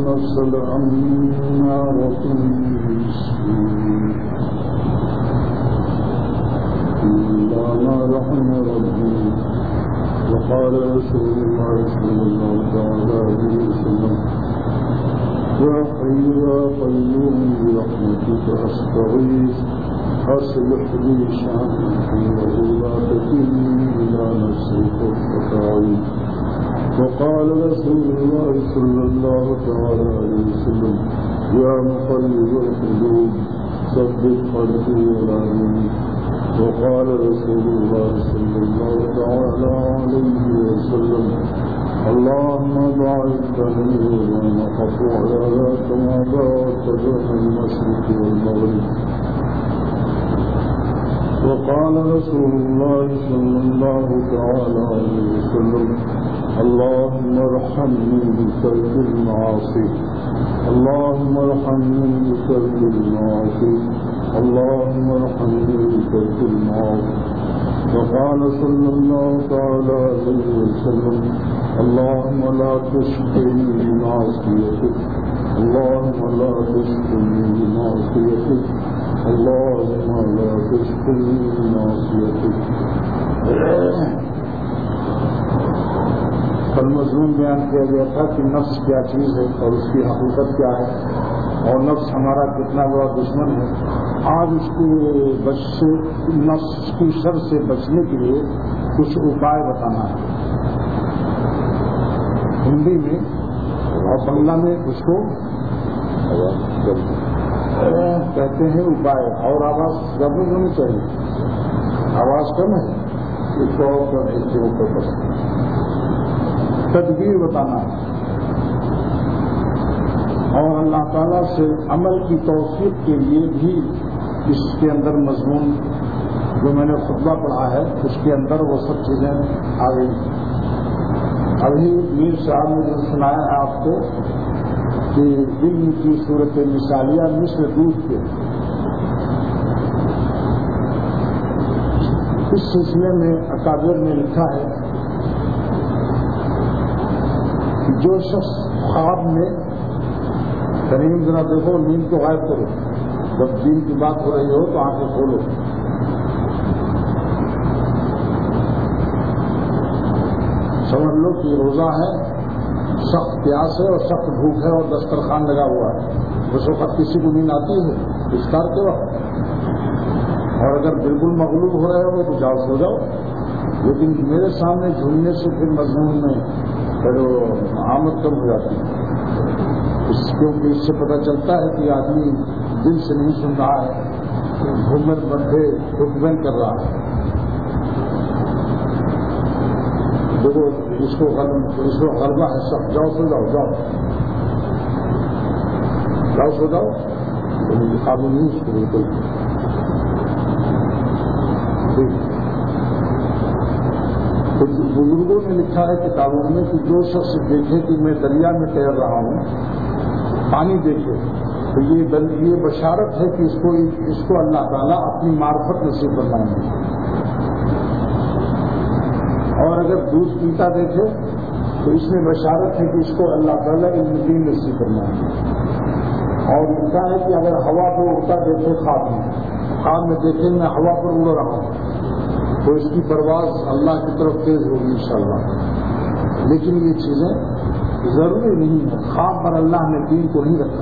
النفس لأمارة بالسوء إلا ما رحم ربي. وقال رسول الله صلى الله عليه وسلم يا حي يا قيوم برحمتك أستغيث أصلح لي شأني ولا تكلني إلى نفسي طرفة عين. وقال رسول الله صلى الله عليه وسلم يا مقلب القلوب ثبت قلبي على دينك. وقال رسول الله صلى الله عليه وسلم اللهم باعث بيني وبين خطاياي كما باعدت بين المشرق والمغرب. وقال رسول الله صلى الله عليه وسلم اللهم ارحمني بترك المعاصي اللهم ارحمني بترك المعاصي اللهم ارحمني بترك المعاصي. وقال صلى الله عليه وسلم اللهم لا تشقني بمعصيتك اللهم لا تشقني بمعصيتك اللهم لا تشقني بمعصيتك. کل مضمون بیان کیا گیا تھا کہ نفس کیا چیز ہے اور اس کی حقیقت کیا ہے اور نفس ہمارا کتنا بڑا دشمن ہے. آج اس کے نفس کی شر سے بچنے کے لیے کچھ اپائے بتانا ہے. ہندی میں اور بنگلہ میں اس کو کہتے ہیں اپائے. اور آواز زیادہ ہونی چاہیے, آواز کم ہے اس کو اوپر تدبیر بتانا ہے. اور اللہ تعالیٰ سے عمل کی توفیق کے لیے بھی اس کے اندر مضمون جو میں نے خطبہ پڑھا ہے اس کے اندر وہ سب چیزیں آ گئی. ابھی میر صاحب نے جو سنایا ہے آپ کو کہ علم کی صورت مثالیہ مثل دودھ کے, اس سلسلے میں اکابر نے لکھا ہے کہ جو شخص خواب میں کریم ذرا دیکھو نیند کو غائب کرو, جب دین کی بات ہو رہی ہو تو آنکھیں کھولو. سمجھ لو کہ روزہ ہے, سخت پیاس ہے اور سخت بھوک ہے اور دسترخوان لگا ہوا ہے. اس وقت کسی کو نیند آتی ہے افطار کے وقت, اور اگر بالکل مغلوب ہو رہے ہو تو جاؤ سو جاؤ. لیکن میرے سامنے جھولنے سے پھر مضمون میں آمد کم ہو جاتی ہے. کیونکہ اس سے پتہ چلتا ہے کہ آدمی دل سے نہیں سن رہا ہے, گھومر بندے حکمن کر رہا ہے. دیکھو اس کو غلبہ ہے سب, جاؤ سو جاؤ جاؤ جاؤ سو جاؤ, قابو نہیں اس کو بالکل. بزرگوں نے لکھا ہے کتابوں میں کہ جو شخص دیکھے کہ میں دریا میں تیر رہا ہوں, پانی دیکھے, تو یہ بشارت ہے کہ اس کو اللہ تعالیٰ اپنی معرفت نصیب فرمائیں گے. اور اگر دودھ پیتا دیکھے تو اس میں بشارت ہے کہ اس کو اللہ تعالیٰ علم دین نصیب فرمائیں گے. اور لکھا ہے کہ اگر ہوا پہ اڑتا دیکھے خواب میں دیکھے میں ہوا پر اڑ رہا ہوں تو اس کی پرواز اللہ کی طرف تیز ہوگی انشاءاللہ. لیکن یہ چیزیں ضروری نہیں ہے. خواب پر اللہ نے دین کو نہیں رکھا.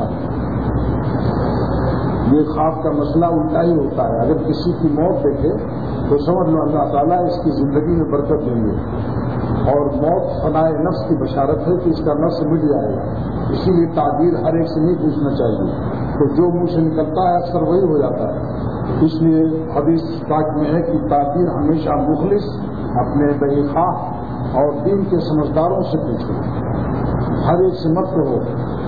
یہ خواب کا مسئلہ الٹا ہی ہوتا ہے. اگر کسی کی موت دیکھے تو سمجھ لو اللہ تعالیٰ اس کی زندگی میں برکت دیں گے. اور موت فنائے نفس کی بشارت ہے کہ اس کا نفس مٹ جائے گا. اسی لیے تعبیر ہر ایک سے نہیں پوچھنا چاہیے, تو جو منہ سے نکلتا ہے اکثر وہی ہو جاتا ہے. اس لیے حدیث پاک میں ہے کہ تعبیر ہمیشہ مخلص, اپنے بے خواہ اور دین کے سمجھداروں سے پوچھو, ہر ایک سے مت کہو.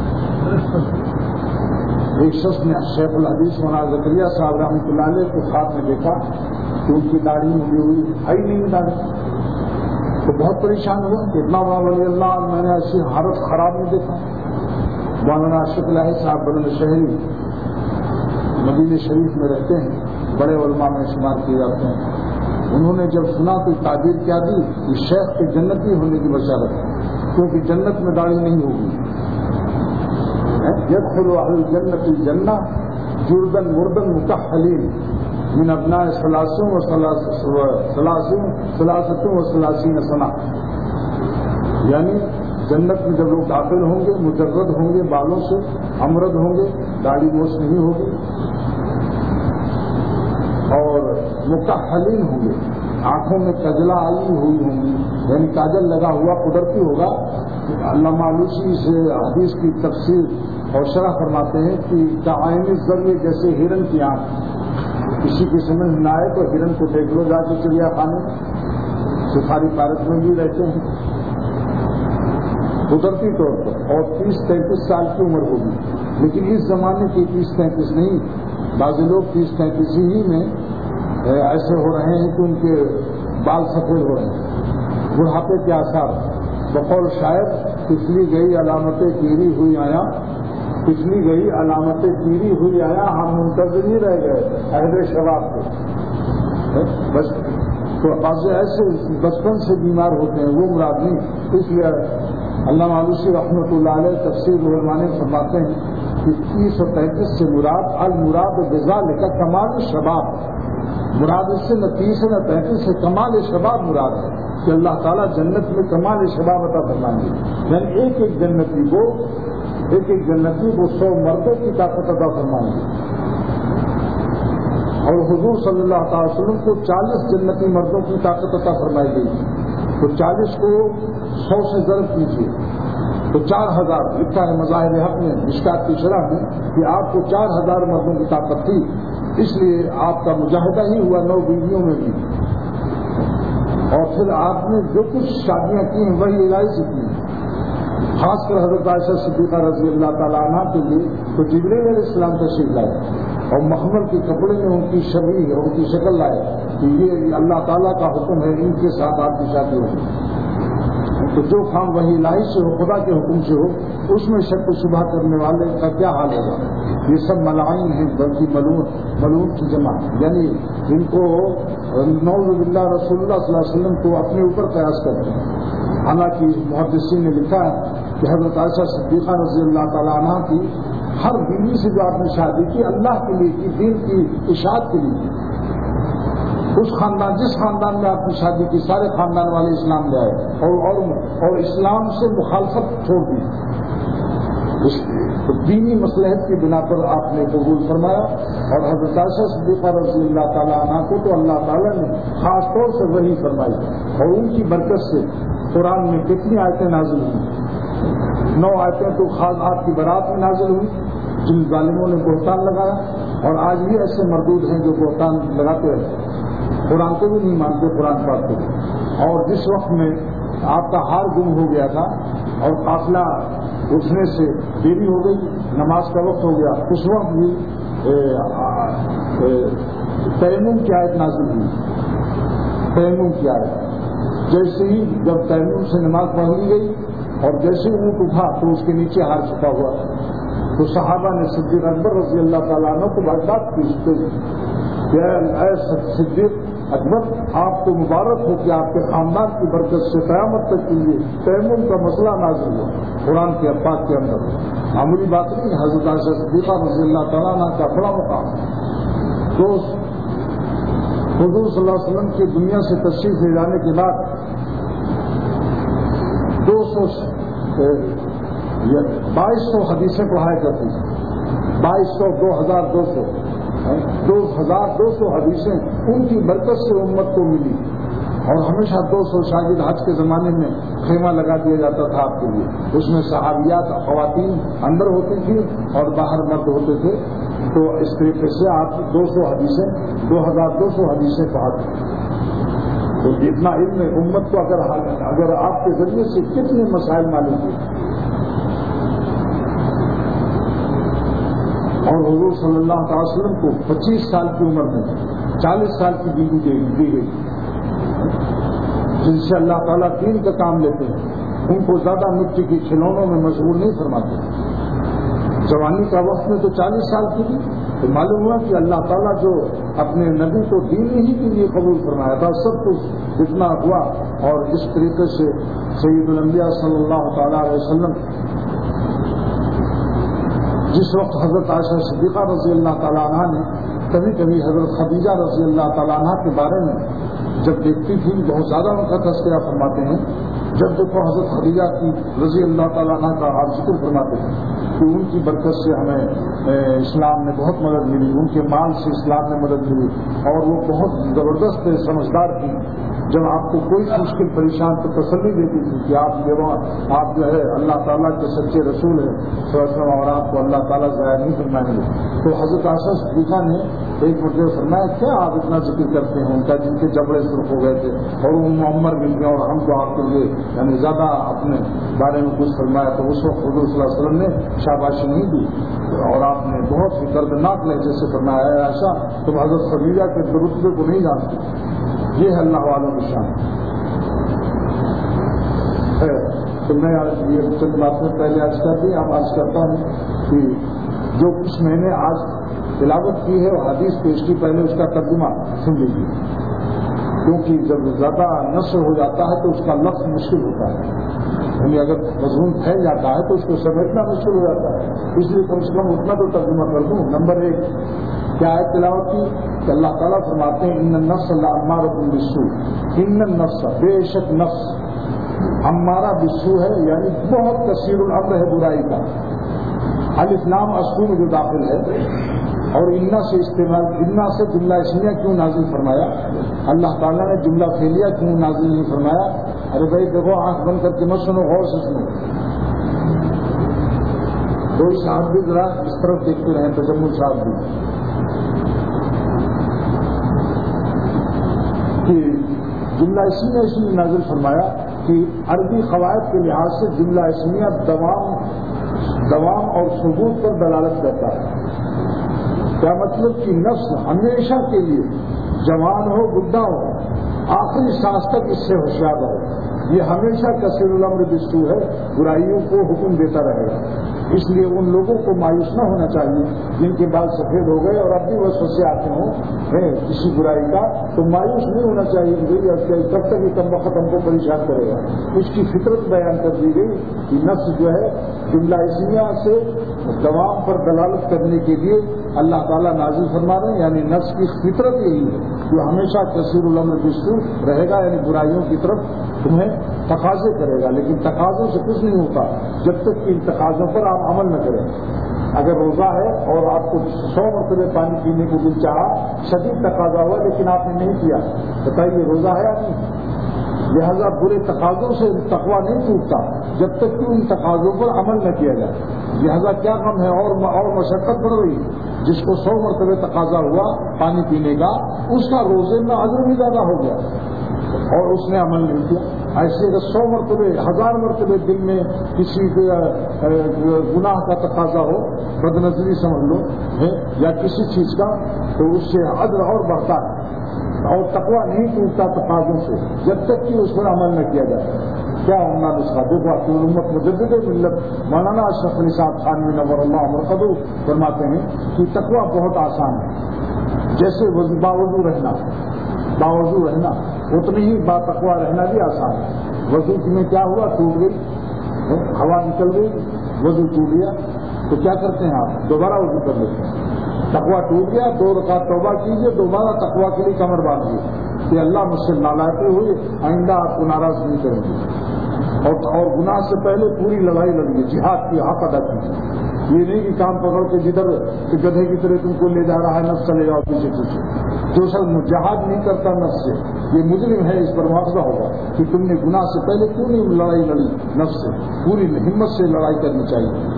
ایک شخص نے شیخ الحدیث مولانا زکریا صاحب رحمۃ اللہ علیہ کو خواب میں دیکھا کہ ان کی داڑھی ملی ہوئی ہے ہی نہیں داڑھی, تو بہت پریشان ہوا کہ اتنا بڑا ولی اللہ میں نے ایسی حالت خراب نہیں دیکھا. مولانا اشرف الہی صاحب بلند شہری مدینہ شریف میں رہتے ہیں, بڑے علماء میں شمار کیے جاتے ہیں. انہوں نے جب سنا تو تعبیر کیا دی کہ شیخ کے جنتی ہونے کی بشارت ہے, کیونکہ جنت میں داڑھی نہیں ہوگی. يدخل أهل الجنة الجنة جردا مردا مكحلين من أبناء 33 سنة. یعنی جنت میں جب لوگ داخل ہوں گے مجرد ہوں گے بالوں سے، امرد ہوں گے، داڑھی موچھ نہیں ہوگی، اور مکحلین ہوں گے، آنکھوں میں کجلا آئی ہوئی ہوں گی، یعنی کاجل لگا ہوا قدرتی ہوگا. علامہ آلوسی سے حدیث کی تفسیر اور شرح فرماتے ہیں کہ تعین ذریعے جیسے ہرن کی آنکھ، کسی کی سمجھ نہ آئے تو ہرن کو دیکھ لو جا کے چڑیا خانے، سفاری پارک میں بھی رہتے ہیں قدرتی طور پر، اور 30-33 سال کی عمر ہوگی. لیکن اس زمانے کی 30-33 نہیں، بعض لوگ 30-33 ہی میں ایسے ہو رہے ہیں کہ ان کے بال سفید ہو رہے ہیں، بڑھاپے کے آثار. بقول شاعر پچھلی گئی علامتیں تیری ہوئی آیا، پچھلی گئی علامتیں تیری ہوئی آیا، ہم منتظر ہی رہ گئے عہد شباب کے. بس تو بعض ایسے بچپن سے بیمار ہوتے ہیں، وہ مراد نہیں. اس لیے علامہ آلوسی رحمۃ اللہ علیہ تفسیر الرحمانی فرماتے ہیں کہ 30 اور 33 سے مراد المراد بذالک کمال شباب، مراد اس سے نہ 30 نہ 33 سے کمال شباب مراد ہے کہ اللہ تعالیٰ جنت میں کمال شباب عطا فرمائیں گے. یعنی ایک ایک جنتی کو 100 مردوں کی طاقت عطا فرمائیں گے. اور حضور صلی اللہ تعالی وسلم کو 40 جنتی مردوں کی طاقت عطا فرمائی گئی. تو 40 کو 100 سے ضرب کیجیے تو 4000 لکھا ہے مظاہر حق میں مشکات کی شرح میں کہ آپ کو 4000 مردوں کی طاقت تھی. اس لیے آپ کا مجاہدہ ہی ہوا 9 بیویوں میں بھی. اور پھر آپ نے جو کچھ شادیاں کی ہیں وہی الہی سے کی ہیں. خاص کر حضرت عائشہ صدیقہ رضی اللہ تعالیٰ عنہ کے لیے تو جبریل علیہ السلام تشریف لائے اور مخمل کے کپڑے میں ان کی شبیہ اور ان کی شکل لائے کہ یہ اللہ تعالیٰ کا حکم ہے، ان کے ساتھ آپ کی شادی ہوگی. تو جو کام وہی الہی سے ہو، خدا کے حکم سے ہو، اس میں شک و شبہ کرنے والے کا کیا حال ہوگا؟ یہ سب ملائن ہیں، بلکہ ملعون کی جمع، یعنی جن کو نعوذ باللہ رسول اللہ صلی اللہ علیہ وسلم کو اپنے اوپر قیاس کرتے ہیں. حالانکہ محدثین نے لکھا ہے کہ حضرت عائشہ صدیقہ رضی اللہ تعالیٰ عنہ کی ہر بیوی سے جو آپ نے شادی کی اللہ کے لیے کی، دین کی اشاعت کے لیے. اس خاندان جس خاندان میں آپ کی شادی کی سارے خاندان والے اسلام لے آئے اور اسلام سے مخالفت چھوڑ دی. دینی مصلحت کی بنا پر آپ نے قبول فرمایا. اور حضرت عائشہ صدیقہ رضی اللہ تعالیٰ عنہ کو تو اللہ تعالیٰ نے خاص طور سے وحی فرمائی اور ان کی برکت سے قرآن میں کتنی آیتیں نازل ہوئی. 9 آیتیں تو خاص آپ کی برات میں نازل ہوئی جن ظالموں نے بہتان لگایا. اور آج بھی ایسے مردود ہیں جو بہتان لگاتے رہتے، قرآن کو بھی نہیں مانتے، قرآن پاک کو. اور جس وقت میں آپ کا ہار گم ہو گیا تھا اور قافلہ اٹھنے سے دیری ہو گئی، نماز کا وقت ہو گیا، اس وقت بھی تیمم کی آیت نازل ہوئی. تیمم کی آیت جیسے ہی جب تیمم سے نماز پڑھ لی گئی اور جیسے اونٹ اٹھا تو اس کے نیچے ہار چھپا ہوا تو صحابہ نے صدیق اکبر رضی اللہ تعالیٰ عنہ کو بات کی کہ اے صدیق اکبر، آپ کو مبارک ہو کہ آپ کے خاندان کی برکت سے قیامت تک کے لیے تیمم کا مسئلہ نازل ہوا قرآن کے پاک کے اندر. معمولی بات نہیں، حضرت عائشہ صدیقہ رضی اللہ تعالیٰ عنہ کا بڑا مقام. تو حضور صلی اللہ علیہ وسلم کی دنیا سے تشریف لے جانے کے بعد 2200 حدیثیں پڑھایا کرتی ہیں. 2200 حدیثیں ان کی برکت سے امت کو ملی. اور ہمیشہ 200 شاگرد حج کے زمانے میں خیمہ لگا دیا جاتا تھا آپ کے لیے. اس میں صحابیات خواتین اندر ہوتی تھیں اور باہر مرد ہوتے تھے. تو اس طریقے سے آپ 2200 حدیثیں پڑھاتے ہیں. تو اتنا علم امت کو اگر آپ کے ذریعے سے کتنے مسائل معلوم ہوئے. اور حضور صلی اللہ علیہ وسلم کو 25 سال کی عمر میں 40 سال کی بیوی دی گئی جن سے اللہ تعالیٰ دین کا کام لیتے ہیں. ان کو زیادہ مٹی کی کھلونوں میں مشغول نہیں فرماتے. جوانی کا وقت میں تو 40 سال کی تھی. تو معلوم ہوا کہ اللہ تعالیٰ جو اپنے نبی کو دین ہی کے لیے قبول فرمایا تھا سب کچھ اتنا ہوا. اور اس طریقے سے سید الانبیاء صلی اللہ تعالیٰ علیہ وسلم جس وقت حضرت عائشہ صدیقہ رضی اللہ تعالیٰ عنہ نے کبھی کبھی حضرت خدیجہ رضی اللہ تعالیٰ عنہ کے بارے میں جب دیکھتی تھی بہت زیادہ ان کا تذکرہ فرماتے ہیں. جب دیکھو حضرت خدیجہ کی رضی اللہ تعالیٰ عنہ کا آپ ذکر فرماتے ہیں کہ ان کی برکت سے ہمیں اسلام میں بہت مدد ملی, ان کے مال سے اسلام میں مدد ملی, اور وہ بہت زبردست سمجھدار تھی. جب آپ کو کوئی مشکل پریشان تو تسلی دیتی تھی کہ آپ جو ہے اللہ تعالیٰ کے سچے رسول ہیں اور آپ کو اللہ تعالیٰ ضائع نہیں فرمائیں گے. تو حضرت عائشہ صدیقہ نے ایک مرتبہ فرمایا کیا آپ اتنا ذکر کرتے ہیں ان کا جن کے جبڑے سرخ ہو گئے تھے اور وہ معمر مل گئے اور ہم کو آپ کے لیے یعنی زیادہ اپنے بارے میں کچھ فرمایا. تو اس وقت حضور صلی اللہ علیہ وسلم نے شاباشی نہیں دی اور آپ نے بہت ہی دردناک لہجے سے فرمایا عائشہ تم حضرت خدیجہ کے رتبے کو نہیں جانتے, یہ ہے اللہ والوں کی شان ہے. تو میں یہ چند باتیں پہلے عرض کر دی, اب عرض کرتا ہوں کہ جو کچھ میں نے آج تلاوت کی ہے اور حدیث پیش کی پہلے اس کا ترجمہ سن لیجیے, کیونکہ جب زیادہ نشر ہو جاتا ہے تو اس کا لفظ مشکل ہوتا ہے, یعنی اگر مضمون پھیل جاتا ہے تو اس کو سمیٹنا مشکل ہو جاتا ہے. اس لیے کم سے کم اتنا تو ترجمہ کر دوں. نمبر 1 کیا ہے تلاوت کی کہ اللہ تعالیٰ فرماتے ہیں ان النفس لامارۃ بالسوء, ان النفس بے شک نفس امارہ بالسوء ہے, یعنی بہت کثیر الامر ہے برائی کا. الف لام اسو میں جو داخل ہے اور انا سے استعمال, انا سے جملہ اسمیہ کیوں نازل فرمایا, اللہ تعالیٰ نے جملہ فعلیہ کیوں نازل نہیں فرمایا. ارے بھائی دیکھو آنکھ بند کر کے مت سنو, غور سے سنو. کوئی صاحب بھی ذرا اس طرف دیکھتے رہیں, تجمل صاحب بھی, کہ جملہ اسمیہ اس لیے نازل فرمایا کہ عربی قواعد کے لحاظ سے جملہ اسمیہ دوام اور ثبوت پر دلالت کرتا ہے. کیا مطلب کہ نفس ہمیشہ کے لیے جوان ہو بڈھا ہو آخری سانس تک اس سے ہوشیار رہے, یہ ہمیشہ کثیر الامر بالسوء ہے, برائیوں کو حکم دیتا رہے گا. اس لیے ان لوگوں کو مایوس نہ ہونا چاہیے جن کے بال سفید ہو گئے اور اب بھی وسوسے آتے ہوں کسی برائی کا, تو مایوس نہیں ہونا چاہیے. کب تک یہ کم وقت ہم کو پریشان کرے گا. اس کی فطرت بیان کر دی گئی کہ نفس جو ہے جملہ اسمیہ سے دوام پر دلالت کرنے کے لیے اللہ تعالیٰ نازل فرما رہے ہیں, یعنی نفس کی فطرت یہی ہے جو ہمیشہ کثیر الامر بالسوء رہے گا, یعنی برائیوں کی طرف تمہیں تقاضے کرے گا. لیکن تقاضوں سے کچھ نہیں ہوتا جب تک کہ ان تقاضوں پر آپ عمل نہ کریں. اگر روزہ ہے اور آپ کو 100 مرتبہ پانی پینے کو دل چاہا, شدید تقاضا ہوا لیکن آپ نے نہیں کیا, بتائیے روزہ ہے یا نہیں. لہذا برے تقاضوں سے تقویٰ نہیں ٹوٹتا جب تک کہ ان تقاضوں پر عمل نہ کیا جائے. لہذا کیا غم ہے اور مشقت پڑ رہی, جس کو 100 مرتبہ تقاضا ہوا پانی پینے کا, اس کا روزے میں اجر بھی زیادہ ہو گیا اور اس نے عمل نہیں کیا. ایسے اگر 100 مرتبہ 1000 مرتبہ دل میں کسی گناہ کا تقاضا ہو, بد نظری سمجھ لو یا کسی چیز کا, تو اس سے اجر اور بڑھتا ہے اور تقویٰ نہیں ٹوٹتا تقاضوں سے جب تک کہ اس پر عمل نہ کیا جاتا. کیا عمدہ نسخہ دیکھو اپنی امت مجدد ملت مولانا اشرف علی صاحب خانوی نور اللہ مرقدو فرماتے ہیں کہ تقویٰ بہت آسان ہے. جیسے باوضو رہنا اتنی ہی با تقویٰ رہنا بھی آسان ہے. وضو میں کیا ہوا, ٹوٹ گئی, ہوا نکل گئی, وضو ٹوٹ گیا, تو کیا کرتے ہیں آپ, دوبارہ وضو کر لیتے ہیں. تقویٰ ٹوٹ گیا, 2 رکعت توبہ کیجیے, دوبارہ تقویٰ کے لیے کمر باندھیے کہ اللہ مجھ سے نالائقی ہوئی, آئندہ آپ کو ناراض نہیں کریں گے. اور گناہ سے پہلے پوری لڑائی لڑیے, جہاد کی حق ادا کیجیے. یہ نہیں کہ کام پکڑ کے جدھر گدھے کی طرح تم کو لے جا رہا ہے نفس چلے جاؤ پیچھے پیچھے. جو سب جہاد نہیں کرتا نفس سے یہ مجرم ہے, اس پر معاوضہ ہوگا کہ تم نے گناہ سے پہلے کیوں نہیں لڑائی لڑی نفس سے. پوری ہمت سے لڑائی کرنی چاہیے.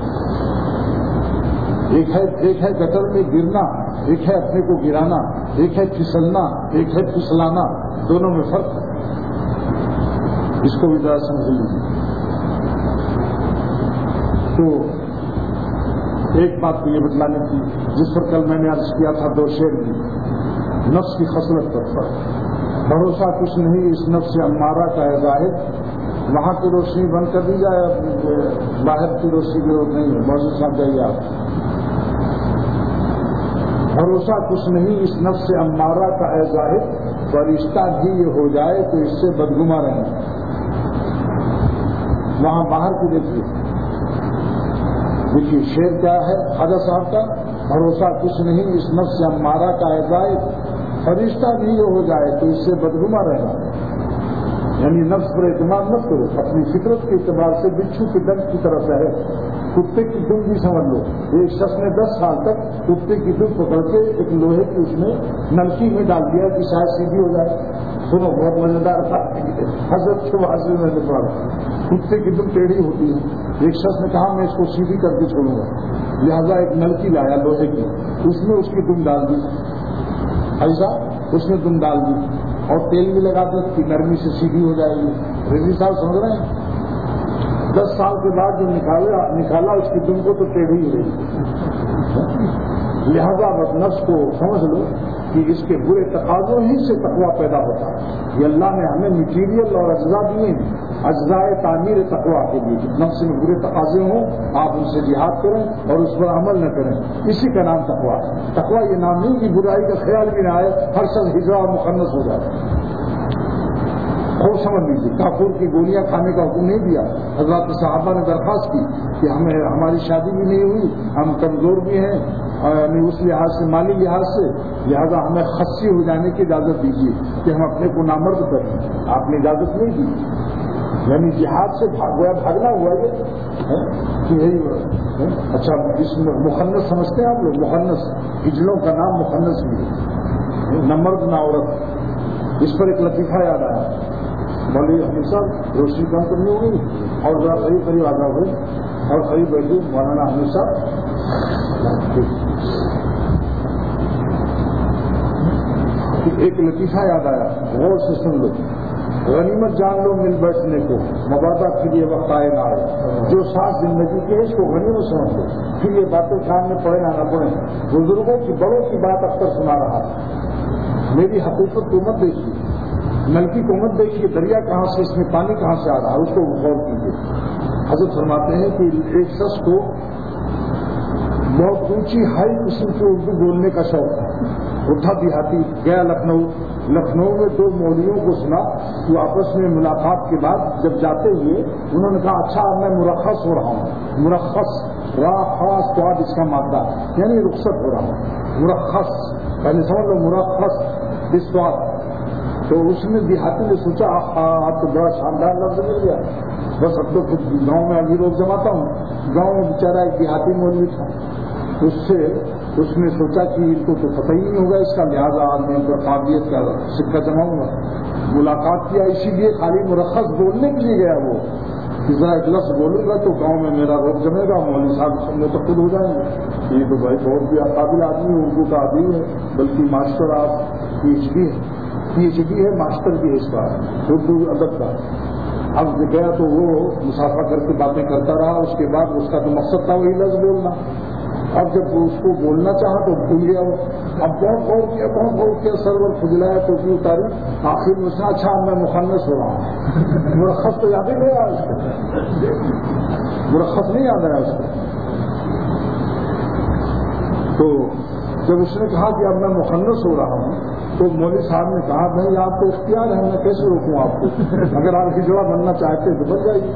ایک ہے گٹر میں گرنا, ایک ہے اپنے کو گرانا, ایک ہے پھسلنا, ایک ہے پھسلانا, دونوں میں فرق ہے. اس کو بھی ذرا سمجھ لیجیے. تو ایک بات تو یہ بتلانے کی جس پر کل میں نے عرض کیا تھا 2 شعر کی, نفس کی خصلت پر فرق. بھروسہ کچھ نہیں اس نفس امارہ کا ہے ظاہر, وہاں کی روشنی بند کر دی جائے, باہر کی روشنی کی ضرورت نہیں ہے. موضوع صاحب جائیے آپ. بھروسہ کچھ نہیں اس نفس امارہ کا ہے ظاہر, فرشتہ بھی یہ ہو جائے تو اس سے بدگما رہیں. وہاں باہر کی دیکھیے, دیکھیے شعر کیا ہے خواجہ صاحب کا، بھروسہ کچھ نہیں اس نفس امارہ کا اعزائے، فرشتہ بھی یہ ہو جائے تو اس سے بدگما رہنا، یعنی نفس پر اعتماد مت کرو، اپنی فطرت کے اعتبار سے بچھو کے دم کی طرف ہے، کتے کی دم بھی سمجھ لو۔ ایک شخص نے 10 سال تک کتے کی دم پکڑ کے ایک لوہے کی اس میں نلکی میں ڈال دیا کہ شاید سیدھی ہو جائے۔ سنو بہت مزیدار تھا، حضرت کے واضح میں نے پڑھا کتے کی دم ٹیڑھی ہوتی ہے، ایک شخص نے کہا میں اس کو سیدھی کر کے چھوڑوں گا، لہذا ایک نلکی لایا لوہے کی، اس میں اس کی دم ڈال دی، ایسا اس نے دم ڈال دی اور تیل بھی لگا دی کہ نرمی سے سیدھی ہو جائے گی۔ رضی صاحب سمجھ رہے ہیں؟ 10 سال کے بعد جو نکالا اس کی دم کو تو ٹیڑھی ہی رہی۔ لہذا بس نفس کو سمجھ لو کہ اس کے برے تقاضوں ہی سے تقویٰ پیدا ہوتا ہے۔ یہ اللہ نے ہمیں مٹیریل اور اجزاء دیے ہیں، اجزاء تعمیر تقویٰ کے لیے۔ نفس میں برے تقاضے ہوں آپ ان سے جہاد کریں اور اس پر عمل نہ کریں، اسی کا نام تقویٰ ہے۔ تقویٰ یہ نام نہیں کہ برائی کا خیال بھی نہ آئے، ہر شخص ہجرا اور مخنث ہو جائے۔ اور سمجھ لیجیے کافور کی گولیاں کھانے کا حکم نہیں دیا۔ حضرات صحابہ نے درخواست کی کہ ہماری شادی بھی نہیں ہوئی، ہم کمزور بھی ہیں، یعنی اس لحاظ سے مالی لحاظ سے، لہذا ہمیں خصی ہو جانے کی اجازت دیجیے کہ ہم اپنے کو نامرد کریں۔ آپ نے اجازت نہیں دی، یعنی جہاد سے بھاگنا ہوا یہ۔ اچھا اس میں مخنث سمجھتے ہیں آپ لوگ؟ مخنث ہجڑوں کا نام مخنث بھی ہے، نہ مرد نہ عورت۔ اس پر ایک لطیفہ یاد آیا، مولوی حمید صاحب روشنی کم کرنی ہوگی اور ذرا قریب آ جاؤ بھائی، اور قریب بیٹھیے مولانا حمید صاحب۔ ایک لطیفہ یاد آیا، غور سے سن لو۔ غنیمت جان لو مل بیٹھنے کو، مبادہ کے لیے وقت آئے نہ آئے، جو ساتھ زندگی کے اس کو غنیمت سمجھ لو، پھر یہ باتیں کان میں پڑے نہ پڑے۔ بزرگوں کی بڑوں کی بات اکثر سنا رہا، میری حقیقت کو مت دیکھیے، نلکی کو مت دیکھیے، دریا کہاں سے، اس میں پانی کہاں سے آ رہا ہے، اس کو غور کیجیے۔ حضرت فرماتے ہیں کہ ایک شخص کو بہت اونچی ہائی قسم کی اردو بولنے کا شوق تھا، اٹھا دیہاتی گیا لکھنؤ میں 2 مولویوں کو سنا کہ آپس میں ملاقات کے بعد جب جاتے ہوئے انہوں نے کہا اچھا اب میں مرخص ہو رہا ہوں۔ مرخص خاص تو اس کا مادہ یعنی رخصت ہو رہا ہوں، مرخص پہلے سمجھ لو، مرخص بسواد۔ تو اس نے دیہاتی نے سوچا آپ تو بڑا شاندار لفظ مل گیا، بس اب تو خود گاؤں میں ابھی لوگ جماتا ہوں۔ گاؤں میں بیچارہ ایک دیہاتی مولوی تھا، اس نے سوچا کہ ان کو تو پتہ ہی نہیں ہوگا اس کا، لہٰذا میں ان پر قابلیت کا سکہ جماؤں گا۔ ملاقات کیا، اسی لیے خالی مرخص بولنے کے لیے گیا وہ کہ ذرا ایک لفظ بولوں گا تو گاؤں میں میرا روک جمے گا، مولوی صاحب متفق ہو جائیں گے۔ یہ تو بھائی بہت بھی قابل آدمی ہے، اردو کا آدمی ہے، بلکہ master of P H D ہے، ماسٹر بھی ہے اس کا اردو ادب کا۔ اب گیا تو وہ مسافہ کر کے باتیں کرتا رہا، اس کے بعد اس کا تو مقصد تھا وہی لفظ بولنا۔ اب جب وہ اس کو بولنا چاہا تو بھول گیا وہ، اب بہت غور کیا سرور کھجلایا تو بھی اتاری، آخر میں سے اچھا میں مخنث ہو رہا ہوں۔ مرخص تو یاد ہی نہیں آیا اس کو، مرخص نہیں یاد آیا اس کو۔ تو جب اس نے کہا کہ اب میں مخنث ہو رہا ہوں تو مولوی صاحب نے کہا بھائی آپ کو اختیار ہے، میں کیسے روکوں آپ کو، اگر آپ ہجڑا بننا چاہتے تو بن جائیے۔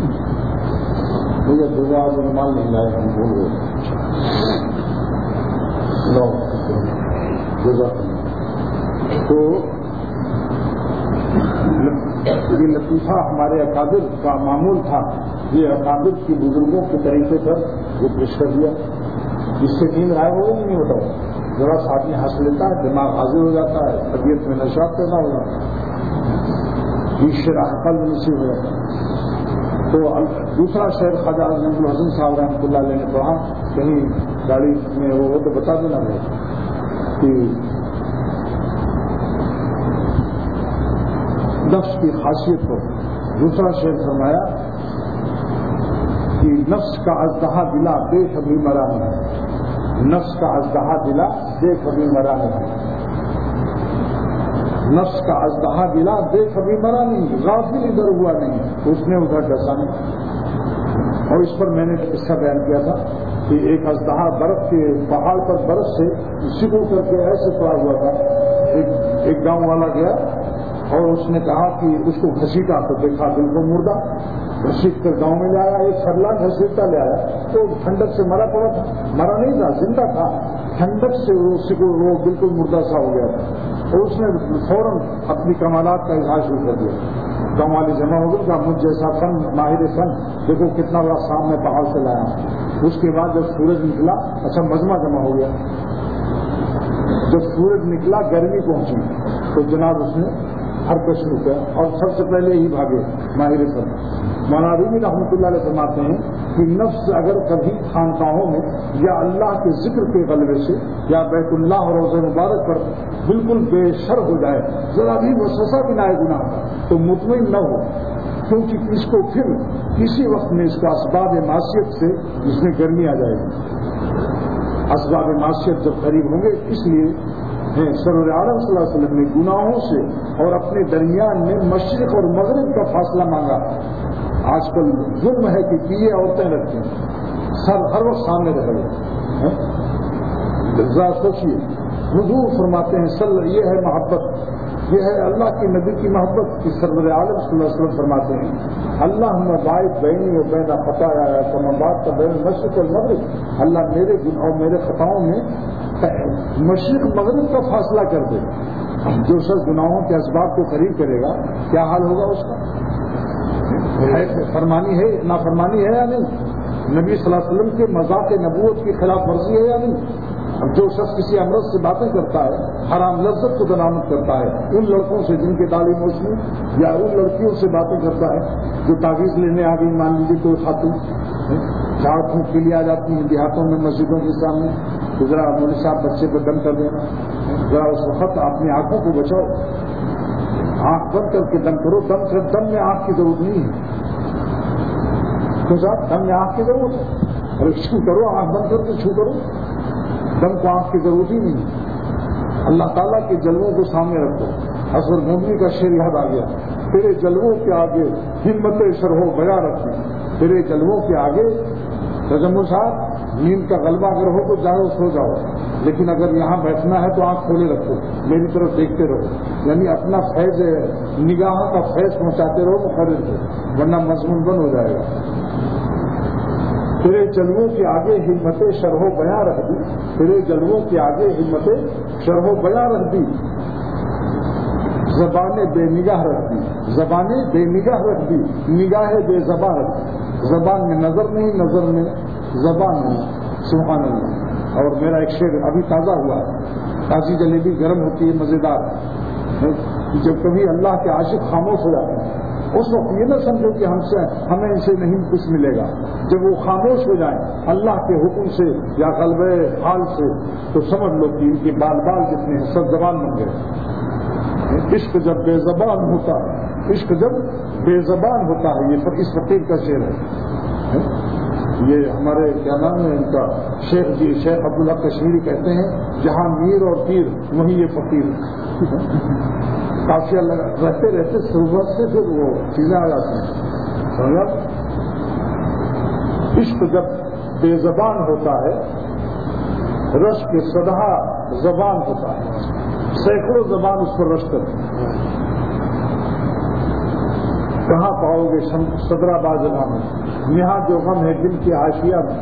مجھے دعا رومال نہیں لائے، ہم بول گئے تو یہ لطیفہ ہمارے اکابر کا معمول تھا، یہ اکابر کی بزرگوں کے طریقے پر یہ پیش کر دیا۔ اس سے دین رائے ہو نہیں بتاؤ، ذرا آدمی ہنس لیتا ہے، دماغ حاضر ہو جاتا ہے، طبیعت میں نشاط پیدا ہو جاتا ہے، شرح قلب نصیب ہو جاتا ہے۔ تو دوسرا شعر خواجہ عبد الحسن صاحب رحمۃ اللہ علیہ نے پڑھا، کہیں گاڑی میں وہ تو بتا دینا ہے کہ نفس کی خاصیت پر دوسرا شعر فرمایا کہ نفس کا اژدہا دلا بے کبھی مرا نہیں، نفس کا اژدہا دلا بے کبھی مرا نہیں، نفس کا اژدہا دلا بے کبھی مرا نہیں، غافل ادھر ہوا نہیں، اس نے ادھر ڈسا نہیں۔ اور اس پر میں نے قصہ بیان کیا تھا کہ ایک اژدہا برف کے پہاڑ پر برف سے سکڑ کر کے ایسے پڑا ہوا تھا، ایک گاؤں والا گیا اور اس نے کہا کہ اس کو گھسیٹا تو دیکھا بالکل مردہ، گھسیٹ کر گاؤں میں لے آیا، ایک سرلا گھسیٹتا لے آیا تو ٹھنڈک سے مرا پڑا تھا، مرا نہیں تھا، زندہ تھا، ٹھنڈک سے وہ بالکل مردہ سا ہو گیا تھا، اور اس نے فوراً اپنی کمالات کا اظہار شروع کر دیا. گاؤں والے جمع ہو گئے کہ مجھ جیسا فن ماہر فن دیکھو کتنا بڑا سامنے پہاڑ سے لایا. اس کے بعد جب سورج نکلا، اچھا مجمع جمع ہو گیا، جب سورج نکلا گرمی پہنچی تو جناب اس نے حرکت شروع کیا اور سب سے پہلے ہی بھاگے ماہر فن. مولانا رومی رحمۃ اللہ علیہ فرماتے ہیں کہ نفس اگر کبھی خانقاہوں میں یا اللہ کے ذکر کے غلبے سے یا بیت اللہ اور روضہ مبارک پر بالکل بے شر ہو جائے، ذرا بھی وسوسہ بھی نہ آئے گناہ کا، تو مطمئن نہ ہو، کیونکہ اس کو پھر کسی وقت میں اس کا اسباب معصیت سے اس میں گرمی آ جائے گی. اسباب معصیت جب قریب ہوں گے، اس لیے سرور عالم صلی اللہ علیہ وسلم نے گناہوں سے اور اپنے درمیان میں مشرق اور مغرب کا فاصلہ مانگا. آج کل ظلم ہے کہ پیے عورتیں رکھتے ہیں، سر ہر وقت سامنے رہ گئے. ذرا سوچیے، حضور فرماتے ہیں یہ ہے محبت، یہ ہے اللہ کے نبی کی محبت کی. سرور عالم صلی اللہ علیہ وسلم فرماتے ہیں اللہ باعث بینی و بین خطایا بات کا بین مشرق اور مغرب، اللہ میرے گناہوں میرے خطاؤں میں مشرق مغرب کا فاصلہ کر دے. جو شخص گناہوں کے اسباب کو قریب کرے گا کیا حال ہوگا اس کا؟ فرمانی ہے نافرمانی ہے یا نہیں؟ نبی صلی اللہ علیہ وسلم کے مذاق نبوت کی خلاف ورزی ہے یا نہیں؟ اب جو شخص کسی امرض سے باتیں کرتا ہے، حرام لذت کو درآمد کرتا ہے، ان لڑکوں سے جن کے تعلیم اس میں، یا ان لڑکیوں سے باتیں کرتا ہے جو تعویذ لینے آ گئی، مان لیجیے کوئی خاتون جھاڑ پھونک کے لیے آ جاتی ہیں دیہاتوں میں مسجدوں کے سامنے، تو ذرا مولوی صاحب بچے کو دم کر دینا، ذرا اس وقت اپنی آنکھوں کو بچاؤ، آنکھ بند کر کے دم کرو. دم میں آنکھ کی ضرورت نہیں ہے، تو صاحب دم میں آنکھ کی ضرورت ہے، ارے چھو کرو، آنکھ بند کر کے چھو کرو، دم کو آنکھ کی ضرورت ہی نہیں ہے. اللہ تعالیٰ کے جلووں کو سامنے رکھو. حسن مومنی کا شعر یاد آ گیا، تیرے جلووں کے آگے ہمت شرح و بیاں رکھتی، تیرے جلووں کے آگے. تجمل صاحب نیند کا غلبہ اگر ہو تو جاؤ سو جاؤ، لیکن اگر یہاں بیٹھنا ہے تو آنکھ کھولے رکھو، میری طرف دیکھتے رہو، یعنی اپنا فیض نگاہوں کا فیض پہنچاتے رہو مقرر کو، ورنہ مضمون بند ہو جائے گا. تیرے جلووں کے آگے ہمت شرح و بیاں رکھ دی، تیرے جلووں کے آگے ہمت شرح و بیاں رکھ دی. زبانیں بے نگاہ رکھ دی، زبانیں بے نگاہ رکھ دی، نگاہ بے زبان رکھ دی. زبان میں نظر نہیں، نظر میں زبان نہیں. سبحان اللہ. اور میرا ایک شعر ابھی تازہ ہوا ہے، تازی جلیبی گرم ہوتی ہے مزیدار، جب کبھی اللہ کے عاشق خاموش ہو جاتے ہیں اس وقت یہ نہ سمجھو کہ ہمیں ان سے نہیں کچھ ملے گا. جب وہ خاموش ہو جائیں اللہ کے حکم سے یا قلب حال سے، تو سمجھ لو کہ ان کے بال بال جتنے ہیں سب زبان بن گئے. عشق جب بے زبان ہوتا ہے، عشق جب بے زبان ہوتا ہے، یہ اس فقیر کا شعر ہے. یہ ہمارے کیا نام ہے ان کا، شیخ عبداللہ کشمیری کہتے ہیں جہاں میر اور پیر وہیں یہ فقیر. کافی رہتے رہتے صبح سے پھر وہ چیزیں آ جاتی ہیں. سمجھا؟ عشق جب بے زبان ہوتا ہے، رش کے صدہ زبان ہوتا ہے، سینکڑوں زبان اس پر رش کرتی ہے. کہاں پاؤ گے صدرہ بازگاہ میں، یہاں جو غم ہے دل کی حاشیہ میں،